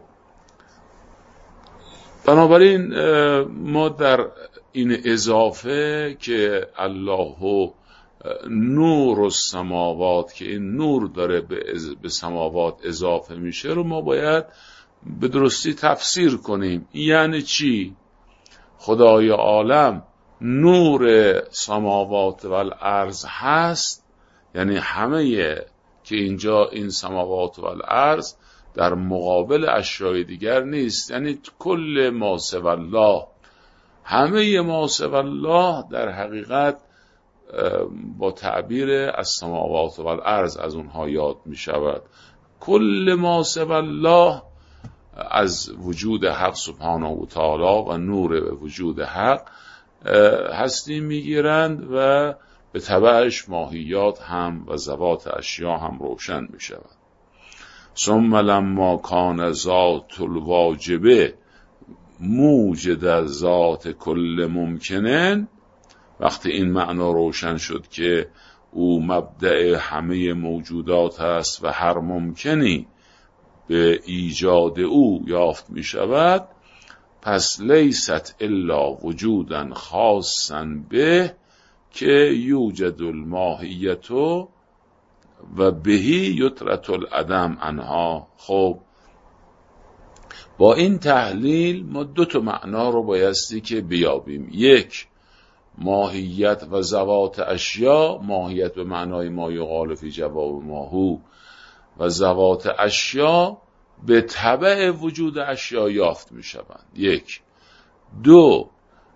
بنابراین ما در این اضافه که الله نور السماوات، که این نور داره به سماوات اضافه میشه، رو ما باید به درستی تفسیر کنیم. یعنی چی؟ خدای عالم نور سماوات و الارض هست، یعنی همه که اینجا این سماوات و الارض در مقابل اشیاء دیگر نیست، یعنی کل ما سوی الله، همه ما سوی الله در حقیقت با تعبیر از سماوات و الارض از اونها یاد می شود. کل ما سوی الله از وجود حق سبحانه و تعالی و نور وجود حق هستی می گیرند و به تبعش ماهیات هم و ذوات اشیا هم روشن می شود. ثم لما کان ذات الواجبه موجد ذات کل ممکنن، وقتی این معنا روشن شد که او مبدأ همه موجودات است و هر ممکنی به ایجاد او یافت می شود، پس لیست الا وجودا خاصا به که یوجد الماهیت و بهی یطرد العدم عنها. خب با این تحلیل ما دو تا معنا رو بایستی که بیابیم. یک، ماهیت و ذوات اشیا، ماهیت به معنای ما یقال فی جواب ماهو و ذوات اشیا به تبع وجود اشیا یافت می شوند. یک. دو،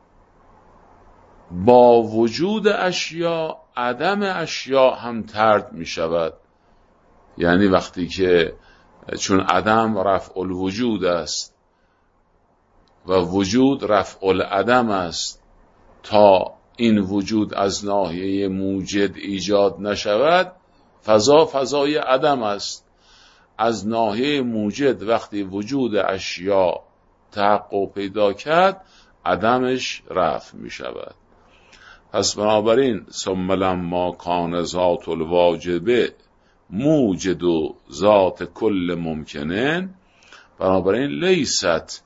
با وجود اشیا عدم اشیا هم طرد می شود. یعنی وقتی که چون عدم رفع الوجود است و وجود رفع العدم است، تا این وجود از ناحیه موجد ایجاد نشود فضای عدم است. از ناحیه موجد وقتی وجود اشیا تحقق پیدا کرد عدمش رفع می شود. پس بنابراین ثم لما کان ذات الواجبه موجد و ذات کل ممکنن، بنابراین لیست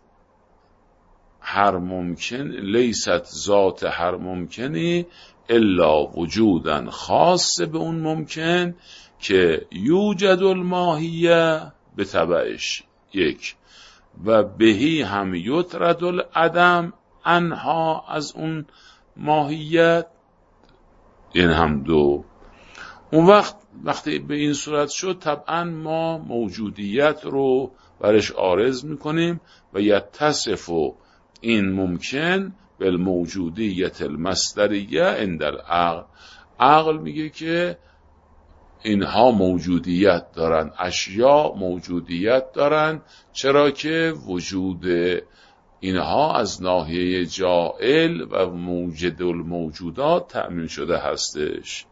ذات هر ممکنی الا وجودن خاص به اون ممکن که یوجد الماهیه به تبعش. یک، و بهی هم یطرد العدم عنها از اون ماهیت، این هم دو. اون وقتی به این صورت شد طبعا ما موجودیت رو برش عارض میکنیم و یتصف این ممکن بالموجودیت المصدریه عند العقل. عقل میگه که اینها موجودیت دارن، اشیا موجودیت دارن، چرا که وجود اینها از ناحیه جاعل و موجد الموجودات تأمین شده هستش.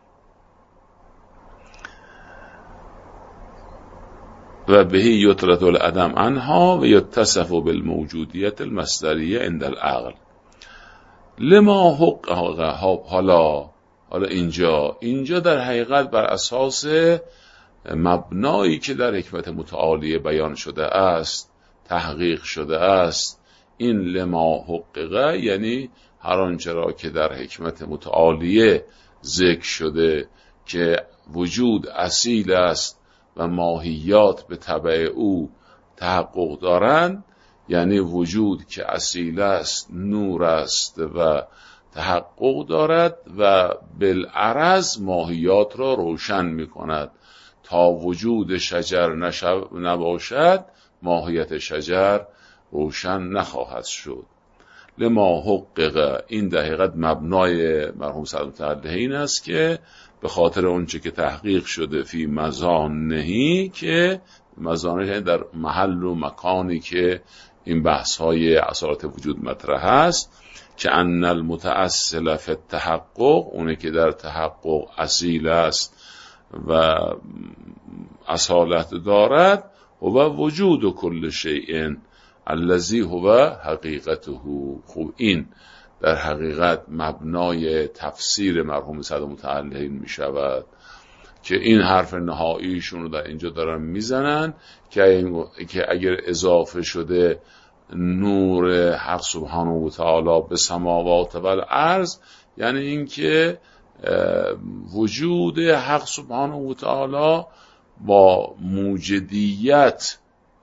و بهی یطرد العدم عنها و یتصف بالموجودیت المصدریه عند العقل. لما حق حالا اینجا در حقیقت بر اساس مبنایی که در حکمت متعالیه بیان شده است، تحقیق شده است، این لما حققه یعنی هر آنچه را که در حکمت متعالیه ذکر شده که وجود اصیل است و ماهیات به تبع او تحقق دارند، یعنی وجود که اصیل است، نور است و تحقق دارد و بالعرض ماهیات را روشن می کند. تا وجود شجر نباشد ماهیت شجر روشن نخواهد شد. لما حقق، این در حقیقت مبنای مرحوم سعادت این است که به خاطر اونچه که تحقیق شده فی مزانهی، که مزانه در محل و مکانی که این بحث های اصالت وجود مطرح است، که ان المتأصل فی التحقق، اونه که در تحقق اصیل است و اصالت دارد، و وجود کل شیء الذی هو حقیقته. خوب این در حقیقت مبنای تفسیر مرحوم صدر متعلقین می شود که این حرف نهاییشون رو در اینجا دارن میزنن که اگر اضافه شده نور حق سبحانه و تعالی به سماوات و الارض، یعنی اینکه وجود حق سبحانه و تعالی با موجدیت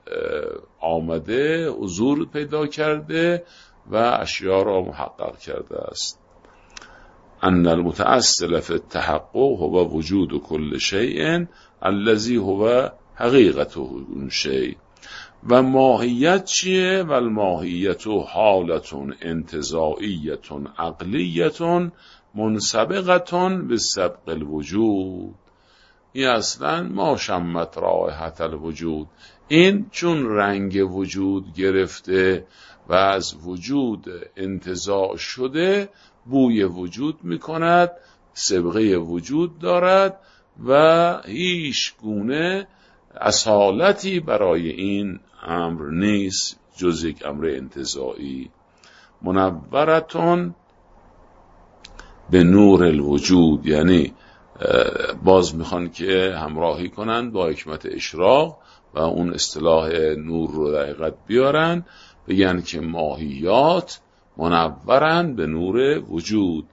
آمده، حضور پیدا کرده و اشیاء را محقق کرده است. ان المتأصل فی التحقق هو وجود کل شیء الذی هو حقیقته اون شیء. و ماهیت چیه؟ و الماهیت حالت انتزاعیت عقلیت منسبقت به سبق الوجود. این اصلا ما شمت رائحت الوجود، این چون رنگ وجود گرفته و از وجود انتزاع شده بوی وجود میکند، سبقه وجود دارد و هیچ گونه اصالتی برای این امر نیست جز یک امر انتزاعی. منورتون به نور الوجود، یعنی باز میخوان که همراهی کنند با حکمت اشراق و اون اصطلاح نور رو در حقیقت بیارن، بگن که ماهیات منورن به نور وجود.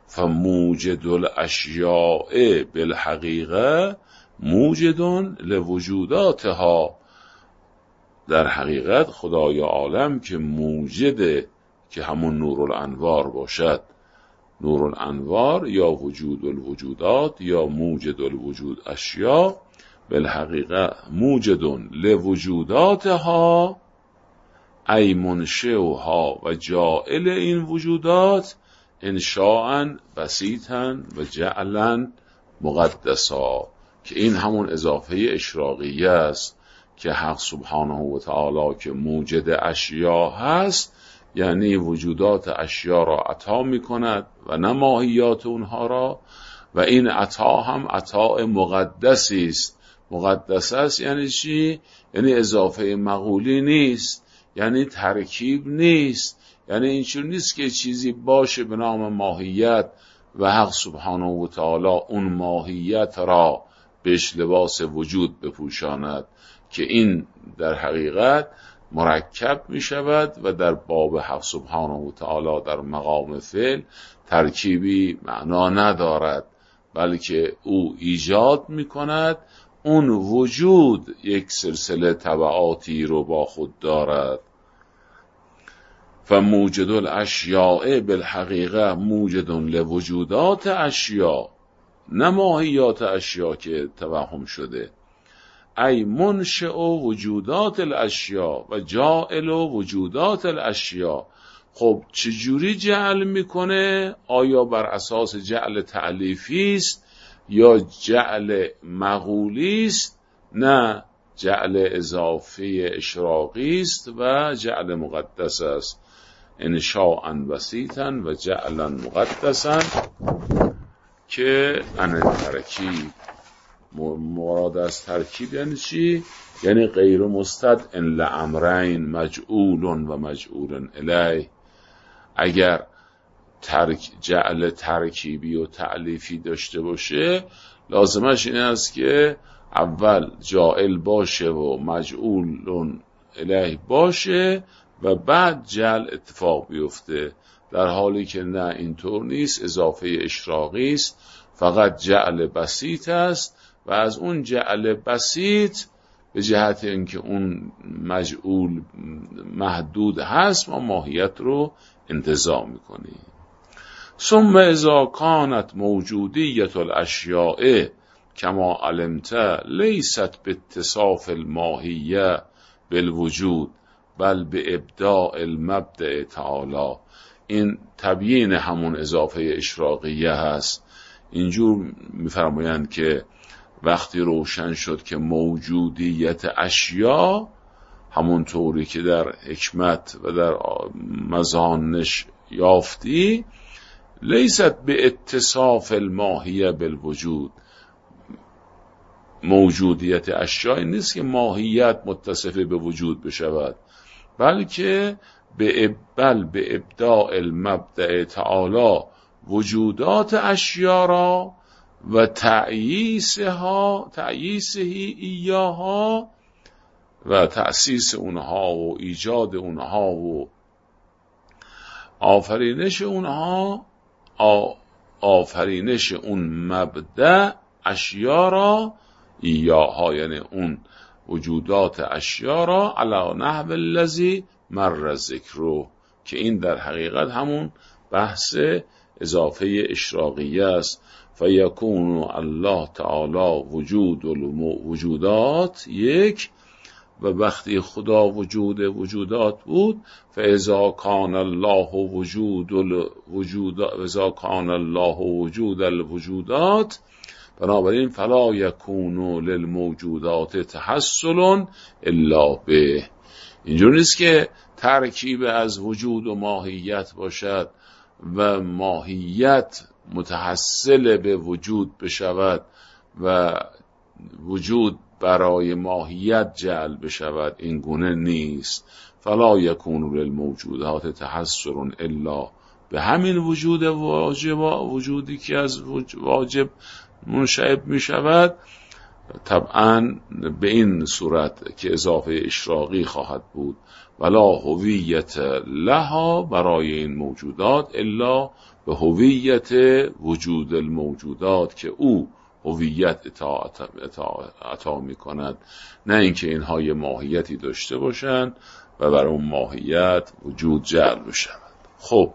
فموجد الاشیاء بالحقیقه موجد لوجوداتها. در حقیقت خدای عالم که موجده، که همون نورالانوار باشد، نورالانوار یا وجود الوجودات یا موجد الوجود اشیا، بالحقیقه موجد لوجوداتها ای منشئها و جاعل این وجودات انشاء بسیطا و جعلا مقدسا، که این همون اضافه اشراقیه است که حق سبحانه و تعالی که موجد اشیا هست، یعنی وجودات اشیا را عطا می کند و نه ماهیات اونها را، و این عطا هم عطا مقدسی است. مقدس است یعنی چی؟ یعنی اضافه مقولی نیست، یعنی ترکیب نیست، یعنی اینجور نیست که چیزی باشه به نام ماهیت و حق سبحانه و تعالی اون ماهیت را بهش لباس وجود بپوشاند، که این در حقیقت مرکب می شود و در باب حق سبحانه و تعالی در مقام فعل ترکیبی معنا ندارد، بلکه او ایجاد می کند. اون وجود یک سلسله تبعاتی رو با خود دارد. فموجد الاشیاء بالحقیقه موجد لوجودات اشیا، نه ماهیات اشیا که توهم شده. ای منشئ وجودات الاشیا و جاعل وجودات الاشیا. خب چجوری جعل میکنه؟ آیا بر اساس جعل تألیفی است یا جعل مقولی است؟ نه، جعل اضافه اشراقی است و جعل مقدس است. انشاء بسیطا و جعلا مقدسا، که ان ترکیب مراد از ترکیب یعنی چی؟ یعنی غیر مستدع لامرین مجعول و مجعول الیه. اگر جعل ترکیبی و تألیفی داشته باشه، لازمش این است که اول جاعل باشه و مجعول الیه باشه و بعد جعل اتفاق بیفته، در حالی که نه، اینطور نیست. اضافه اشراقی است، فقط جعل بسیط است و از اون جعل بسیط به جهت اینکه اون مجعول محدود هست ما ماهیت رو انتزاع میکنیم. ثم اذا كانت موجودیت الاشیاء کما علمت لیست باتصاف الماهیه بالوجود بل به ابداع المبدأ تعالی. این تبیین همون اضافه اشراقیه هست. اینجور میفرمایند که وقتی روشن شد که موجودیت اشیا، همون طوری که در حکمت و در مزانش یافتی، لیست به اتصاف الماهیه بالوجود. موجودیت اشیا نیست که ماهیت متصف به وجود بشود، بلکه به ابداع المبدأ تعالی وجودات اشیا را و تأییسه ایاها و تأسیس اونها و ایجاد اونها و آفرینش اونها، آفرینش اون مبدأ اشیا را، ایاها یعنی اون وجودات اشیا را، علی نحو الذی مر ذکره، که این در حقیقت همون بحث اضافه اشراقیه است. فیکون الله تعالی وجودات یک، و وقتی خدا وجودات بود، فاذا کان الله وجود الوجودات، بنابراین فلا یکون للموجودات تحصل الا به. اینجور نیست که ترکیب از وجود و ماهیت باشد و ماهیت متحصل به وجود بشود و وجود برای ماهیت جعل بشود. این گونه نیست. فلا یکون للموجودات تحصل الا به همین وجود واجب، وجودی که از واجب منشعب می شود، طبعا به این صورت که اضافه اشراقی خواهد بود. ولا هویت لها، برای این موجودات، الا به هویت وجود الموجودات که او هویت عطا می کند، نه اینکه اینها یه ماهیتی داشته باشند و بر اون ماهیت وجود جعل بشود. خب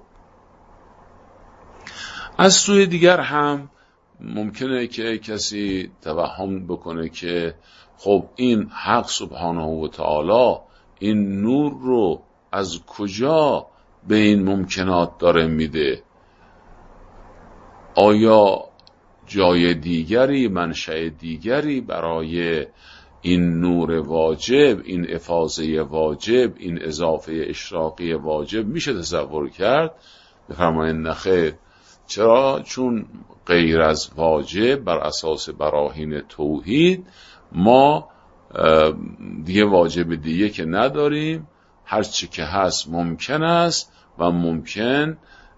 از سوی دیگر هم ممکنه که کسی توهم بکنه که خب این حق سبحانه و تعالی این نور رو از کجا به این ممکنات داره میده؟ آیا جای دیگری، منشأ دیگری برای این نور واجب، این افاضه واجب، این اضافه اشراقی واجب میشه تصور کرد؟ بفرمایید نخیر. چرا؟ چون غیر از واجب بر اساس براهین توحید ما دیگه واجب دیگه که نداریم، هر چی که هست ممکن است و ممکن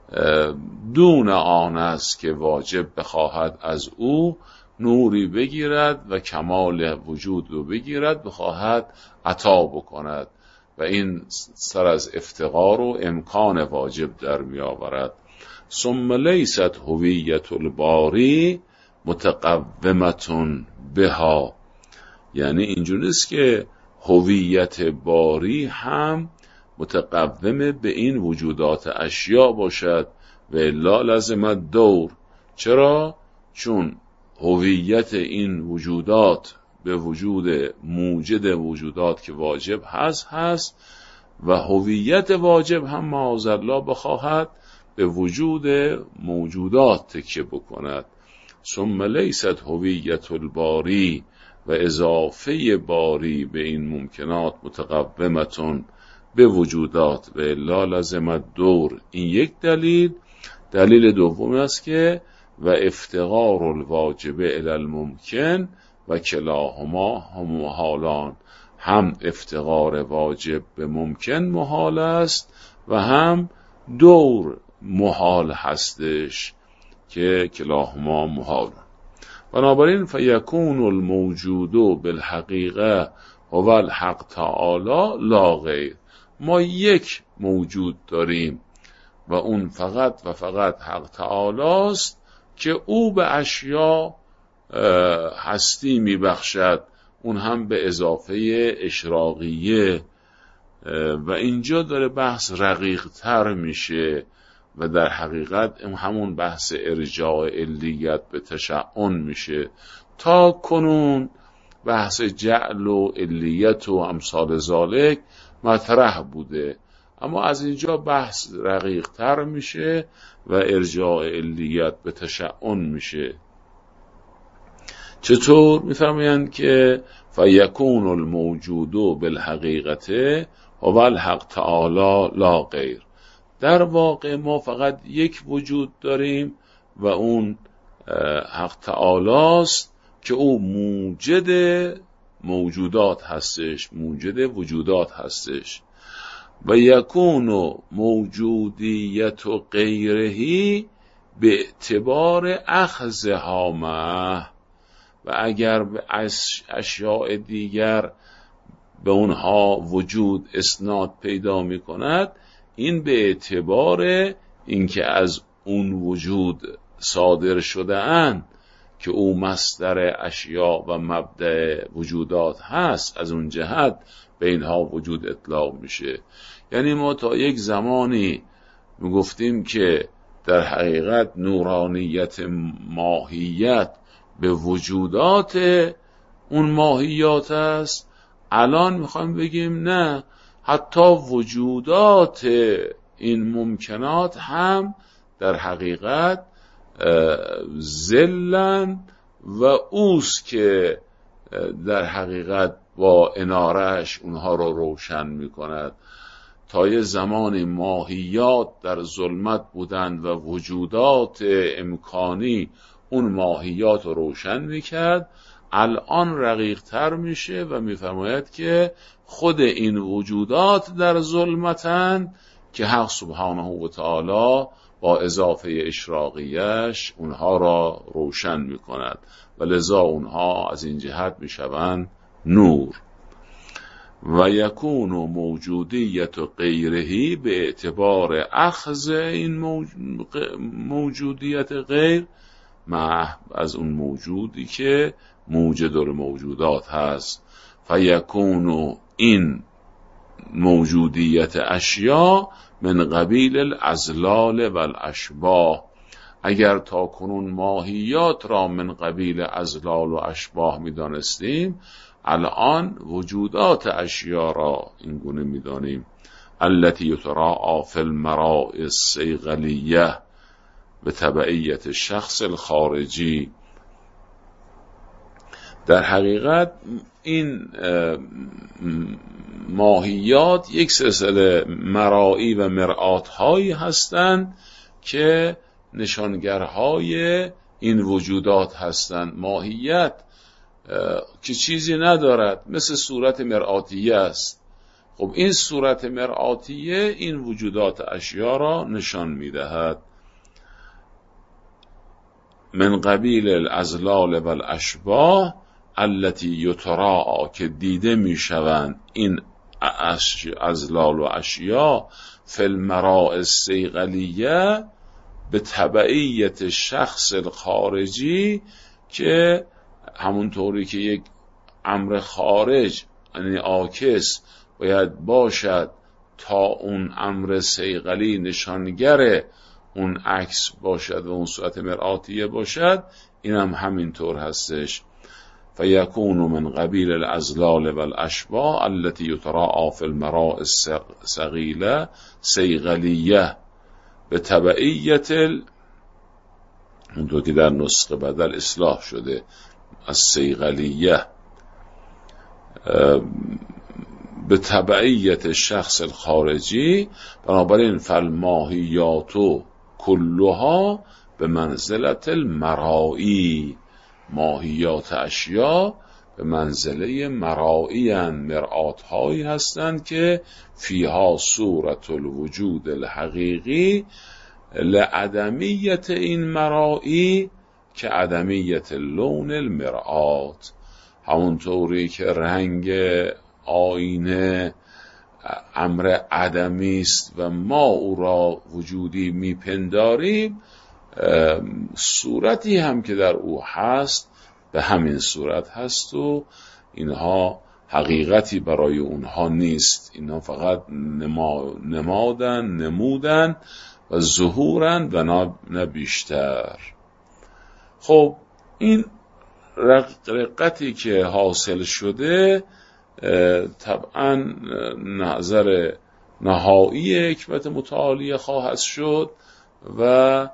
دون آن است که واجب بخواهد از او نوری بگیرد و کمال وجود رو بگیرد، بخواهد عطا بکند و این سر از افتقار و امکان واجب در می آورد. ثم لیست هویت الباری متقومتون بها، یعنی اینجوری است که هویت باری هم متقوم به این وجودات اشیا باشد و الا لازم دور. چرا؟ چون هویت این وجودات به وجود موجد وجودات که واجب هست و هویت واجب هم معاذالله بخواهد به وجود موجودات تکیه بکند. ثم لیست هویت الباری و اضافه باری به این ممکنات متقومتون به وجودات و الا لازم دور. این یک دلیل. دلیل دوم است که و افتقار الواجب الی الممکن و کلاهما هم محالان، هم افتقار واجب به ممکن محال است و هم دور محال هستش که کلاهما محالان. بنابراین فیکون الموجود بالحقیقه هو الحق تعالی لا غیر. ما یک موجود داریم و اون فقط و فقط حق تعالی است که او به اشیا هستی میبخشد، اون هم به اضافه اشراقیه. و اینجا داره بحث رقیق تر میشه و در حقیقت همون بحث ارجاع علیت به تشعن میشه. تا کنون بحث جعل و علیت و امثال ذالک مطرح بوده، اما از اینجا بحث رقیق تر میشه و ارجاع علیت به تشعن میشه. چطور؟ میفرمایند که فیکون الموجود بالحقیقت هو الحق تعالی لا غیر. در واقع ما فقط یک وجود داریم و اون حق تعالی است که او موجد موجودات هستش، موجد وجودات هستش. و یکون موجودیت و غیرهی به اعتبار اخذها معه، و اگر به اشیاء دیگر به اونها وجود اسناد پیدا می کند، این به اعتبار اینکه از اون وجود صادر شده اند که او مصدر اشیاء و مبدأ وجودات هست، از اون جهت به اینها وجود اطلاق میشه. یعنی ما تا یک زمانی میگفتیم که در حقیقت نورانیت ماهیت به وجودات اون ماهیات است، الان میخوایم بگیم نه، حتی وجودات این ممکنات هم در حقیقت ذلن و اوست که در حقیقت با انارش اونها رو روشن میکند. تا یه زمان ماهیات در ظلمت بودند و وجودات امکانی اون ماهیات رو روشن میکرد، الان رقیق تر میشه و میفرماید که خود این وجودات در ظلمتند که حق سبحانه و تعالی با اضافه اشراقیش اونها را روشن میکند و لذا اونها از این جهت میشوند نور. و یکون موجودیت غیرهی به اعتبار اخذ این موجودیت غیر از اون موجودی که موجد الموجودات هست. فیکون این موجودیت اشیا من قبیل الازلال و الاشباه. اگر تا کنون ماهیات را من قبیل ازلال و اشباه می دانستیم، الان وجودات اشیا را این گونه می دانیم. التي یتراءی فی المراء الصیقلیه به تبعیت شخص الخارجی. در حقیقت این ماهیات یک سلسله مرایی و مرآت هایی هستند که نشانگرهای این وجودات هستند. ماهیت که چیزی ندارد، مثل صورت مرآتیه است. خب این صورت مرآتیه این وجودات اشیا را نشان می‌دهد. من قبیل الازلال و الاشباه التي یتراءی، که دیده میشوند این ازلال و اشیا فی المراء الصیقلیه به تبعیت شخص الخارجی، که همونطوری که یک امر خارج یعنی عاکس باید باشد تا اون امر صیقلی نشانگر اون عکس باشد و اون صورت مرآتیه باشد، این هم همینطور هستش. فیکون من قبیل الازلال و الاشباه التي یتراءی فی المراء الصغیله صیقلیه به تبعیت اونطور که در نسخه بدل اصلاح شده از صیقلیه، به تبعیت شخص الخارجی. بنابراین فالماهیات کلها به منزلت المرائی، ماهیات اشیا به منزله مرایی مرآت هایی هستند که فیها صورت الوجود الحقیقی لعدمیت این مرایی که عدمیت لون المرآت. همونطوری که رنگ آینه امر عدمی است و ما او را وجودی میپنداریم، صورتی هم که در او هست به همین صورت هست و اینها حقیقتی برای اونها نیست. اینها فقط نمودن و ظهورن و نه بیشتر. خب این رقتی که حاصل شده طبعا نظر نهایی حکمت متعالیه خواهد شد و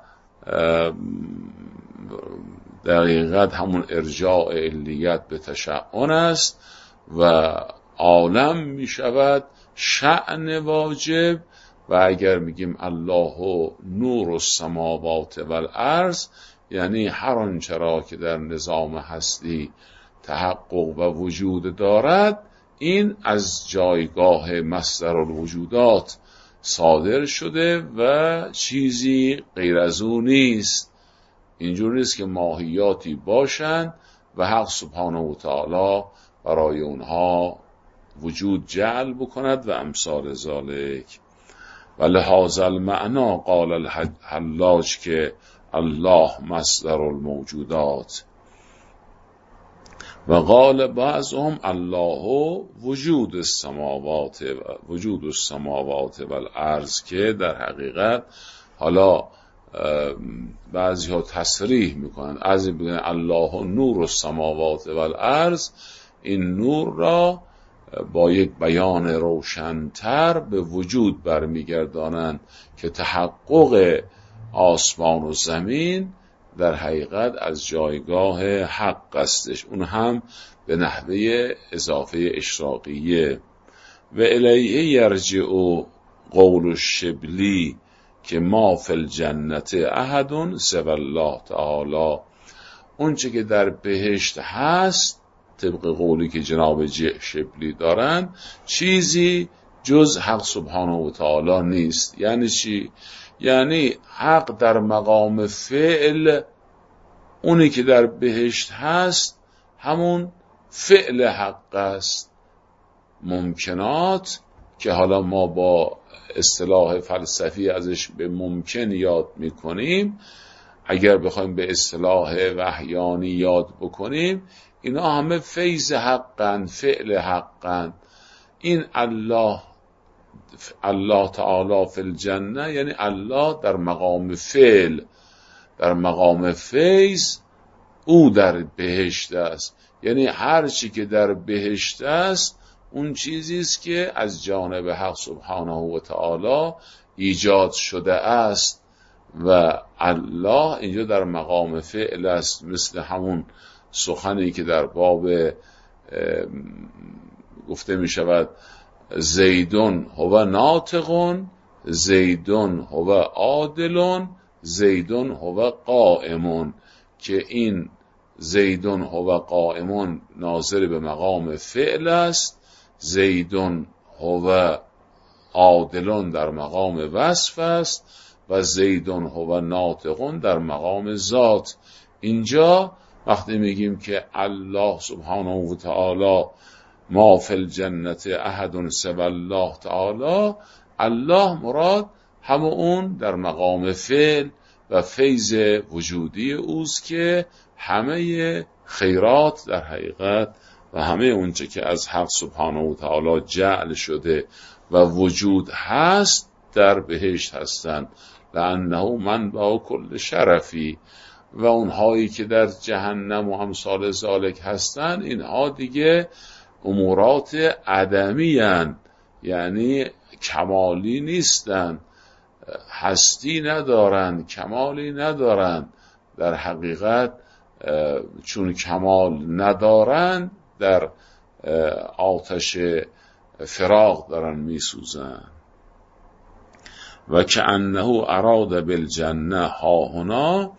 در حقیقت همون ارجاع علیت به تشأن است و عالم می شود شأن واجب. و اگر میگیم الله نور السماوات والارض، یعنی هر آنچه را که در نظام هستی تحقق و وجود دارد، این از جایگاه مصدر الوجودات صادر شده و چیزی غیر از او نیست. اینجور نیست که ماهیاتی باشند و حق سبحانه و تعالی برای اونها وجود جعل بکند و امثال ذالک. و لهذا المعنا قال الحلاج که الله مصدر الموجودات و قال بعضهم الله وجود السماوات والارض، که در حقیقت حالا بعضی ها تصریح میکنند از این بگن الله نور السماوات والارض، این نور را با یک بیان روشن‌تر به وجود برمیگردانند که تحقق آسمان و زمین در حقیقت از جایگاه حق استش، اون هم به نحوه اضافه اشراقیه. و الیه یرجع قول الشبلی که ما فی الجنت احد سوی الله تعالی، اون چه که در بهشت هست طبق قولی که جناب شبلی دارن چیزی جز حق سبحانه و تعالی نیست. یعنی چی؟ یعنی حق در مقام فعل، اونی که در بهشت هست همون فعل حق است. ممکنات که حالا ما با اصطلاح فلسفی ازش به ممکن یاد میکنیم، اگر بخوایم به اصطلاح وحیانی یاد بکنیم، اینا همه فیض حقن، فعل حقن. این الله تعالی فی الجنه یعنی الله در مقام فعل، در مقام فیض او در بهشت است. یعنی هر چی که در بهشت است اون چیزی است که از جانب حق سبحانه و تعالی ایجاد شده است و الله اینجا در مقام فعل است. مثل همون سخنی که در باب گفته می شود زیدون هو ناطقون، زیدون هو عادلون، زیدون هو قائمون، که این زیدون هو قائمون ناظر به مقام فعل است، زیدون هو عادلون در مقام وصف است و زیدون هو ناطقون در مقام ذات. اینجا وقتی میگیم که الله سبحانه و تعالی ما فی الجنت احد سوی الله تعالی، الله مراد همه اون در مقام فعل و فیض وجودی اوست که همه خیرات در حقیقت و همه اونچه که از حق سبحانه و تعالی جعل شده و وجود هست در بهشت هستند. لأنه منبع کل شرفی. و اونهایی که در جهنم و امثال ذالک هستند، اینها دیگه امورات عدمی هستند، یعنی کمالی نیستند، هستی ندارند، کمالی ندارند. در حقیقت چون کمال ندارند در آتش فراق دارن میسوزن. و کأنه اراد بالجنه ها هنا،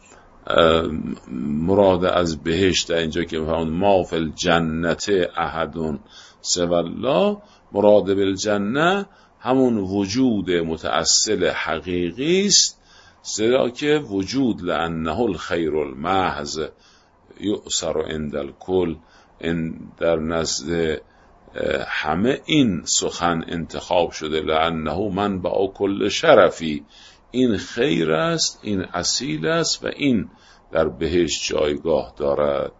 مراد از بهشت اینجا که ما فی الجنت احد سوی الله، مراد بالجنه همون وجود متأصل حقیقی است، زیرا که وجود لأنه الخیر المحض یؤثر عند الکل، در نزد همه این سخن انتخاب شده، لأنه منبع کل شرفی، این خیر است، این اصیل است و این در بهشت جایگاه دارد.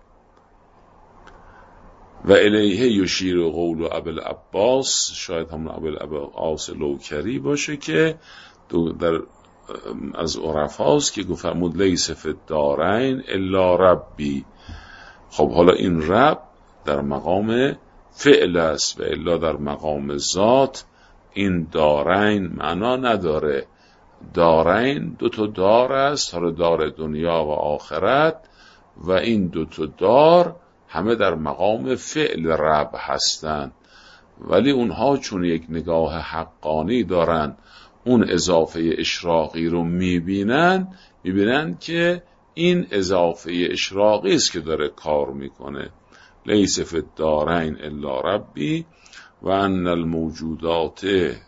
و الیه یشیر قول ابی العباس، شاید همون ابی العباس لوکری باشه که در از عرفاست که گفرمود لیس فی الدارین الا ربی. خب حالا این رب در مقام فعل است و الا در مقام ذات. این دارین معنا نداره. دارین دو تا دار است، حالا دار دنیا و آخرت، و این دو تا دار همه در مقام فعل رب هستند، ولی اونها چون یک نگاه حقانی دارن، اون اضافه اشراقی رو میبینن که این اضافه اشراقی است که داره کار میکنه. لیس فی الدارین الا ربی و ان الموجودات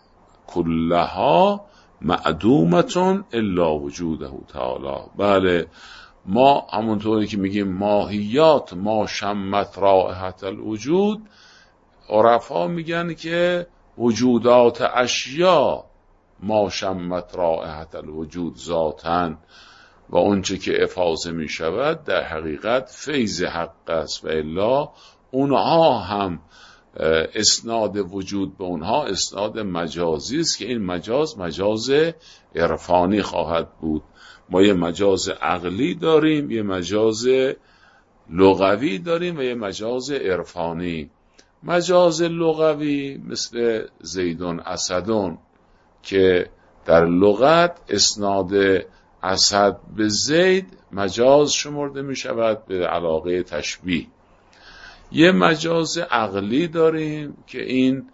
کلها معدومتون الا وجوده تعالی. بله، ما همونطوری که میگیم ماهیات ما شمت رائحت الوجود، عرفا میگن که وجودات اشیا ما شمت رائحت الوجود ذاتن، و اونچه که افاضه می شود در حقیقت فیض حق است و الا اونها هم اسناد وجود به اونها اسناد مجازی است که این مجاز عرفانی خواهد بود. ما یه مجاز عقلی داریم، یه مجاز لغوی داریم و یه مجاز عرفانی. مجاز لغوی مثل زیدون اسدون که در لغت اسناد اسد به زید مجاز شمرده می شود به علاقه تشبیه. یه مجاز عقلی داریم که این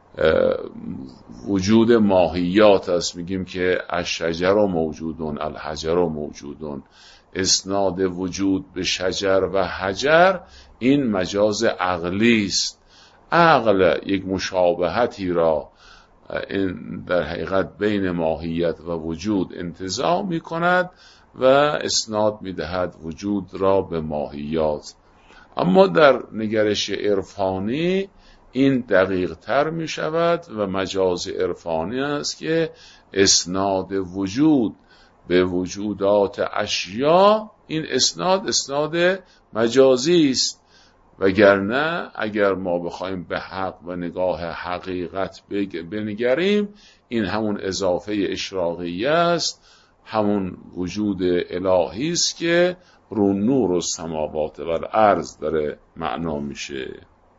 وجود ماهیات است، میگیم که الشجر موجودون الحجر موجودون، اسناد وجود به شجر و حجر این مجاز عقلی است. عقل یک مشابهتی را در حقیقت بین ماهیت و وجود انتزاع می کند و اسناد می دهد وجود را به ماهیات. اما در نگرش عرفانی این دقیق تر می شود و مجاز عرفانی است که اسناد وجود به وجودات اشیا، این اسناد مجازی است، وگرنه اگر ما بخوایم به حق و نگاه حقیقت بنگریم، این همون اضافه اشراقیه است، همون وجود الهی است که رو نور السماوات و الارض داره معنا میشه.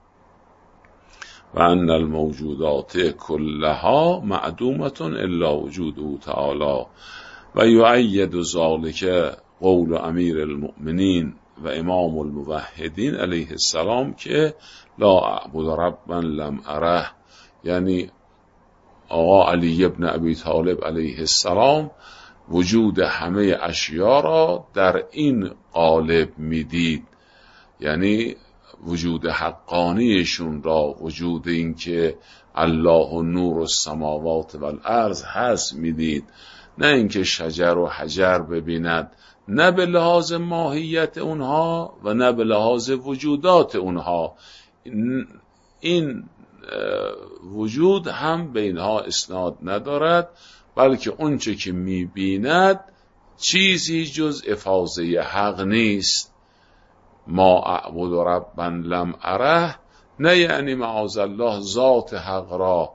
و ان الموجودات كلها معدومة الا وجوده تعالی و یؤید ذلك قول امیر المؤمنین و امام الموحدین علیه السلام که لا اعبد ربا لم اره، یعنی آقا علی ابن ابی طالب علیه السلام وجود همه اشیا را در این قالب میدید، یعنی وجود حقانیشون را، وجود این که الله نور السماوات و الارض هست میدید، نه اینکه شجر و حجر ببیند، نه به لحاظ ماهیت اونها و نه به لحاظ وجودات اونها. این وجود هم به اینها اسناد ندارد، بلکه اونچه که میبیند چیزی جز افاضه حق نیست. ما اعبد ربا لم اره، نه یعنی معاذ الله ذات حق را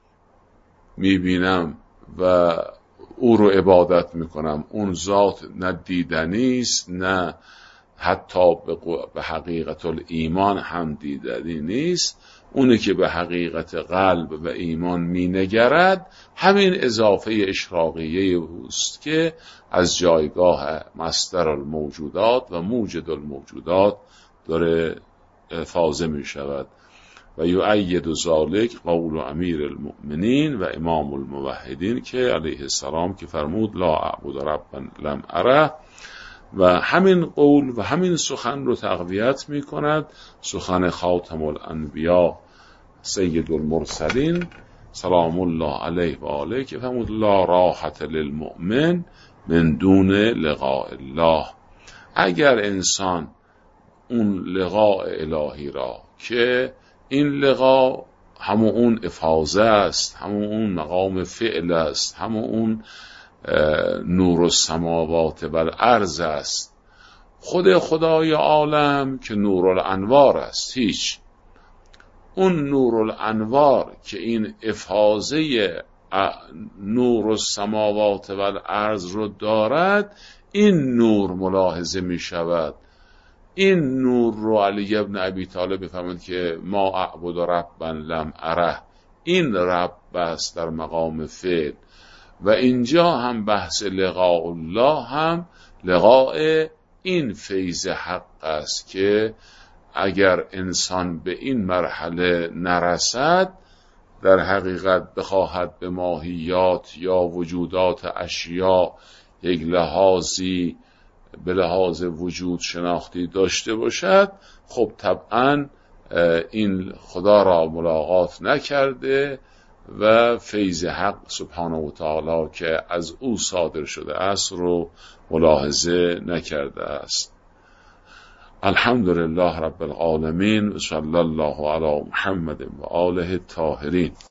میبینم و او رو عبادت میکنم. اون ذات نه دیدنی است، نه حتی به حقیقت الایمان هم دیدنی نیست. اونی که به حقیقت قلب و ایمان مینگرد همین اضافه اشراقیه اوست که از جایگاه مصدر الموجودات و موجد الموجودات داره افاضه می شود. و یؤید ذلک قول امیر المؤمنین و امام الموحدین که علیه السلام که فرمود لا اعبد ربا لم اره، و همین قول و همین سخن رو تقویت می کند سخن خاتم الانبیا سید المرسلین سلام الله علیه و آله که فرمود لا راحت للمؤمن من دون لقاء الله. اگر انسان اون لقاء الهی را که این لقاء همون اون افاضه است، همون اون مقام فعل است، همون اون نور السماوات و الارض است، خود خدای عالم که نور الانوار است، هیچ اون نور الانوار که این افاضه نور السماوات و الارض رو دارد، این نور ملاحظه می شود. این نور رو علی ابن ابی طالب بفهمد که ما اعبد ربا لم اره، این رب است در مقام فعل. و اینجا هم بحث لقاء الله هم لقاء این فیض حق است که اگر انسان به این مرحله نرسد، در حقیقت بخواهد به ماهیات یا وجودات اشیا یک لحاظی به لحاظ وجود شناختی داشته باشد، خب طبعا این خدا را ملاقات نکرده و فیض حق سبحانه و تعالی که از او صادر شده است رو ملاحظه نکرده است. الحمدلله رب العالمین و صلی الله علی محمد و آله الطاهرین.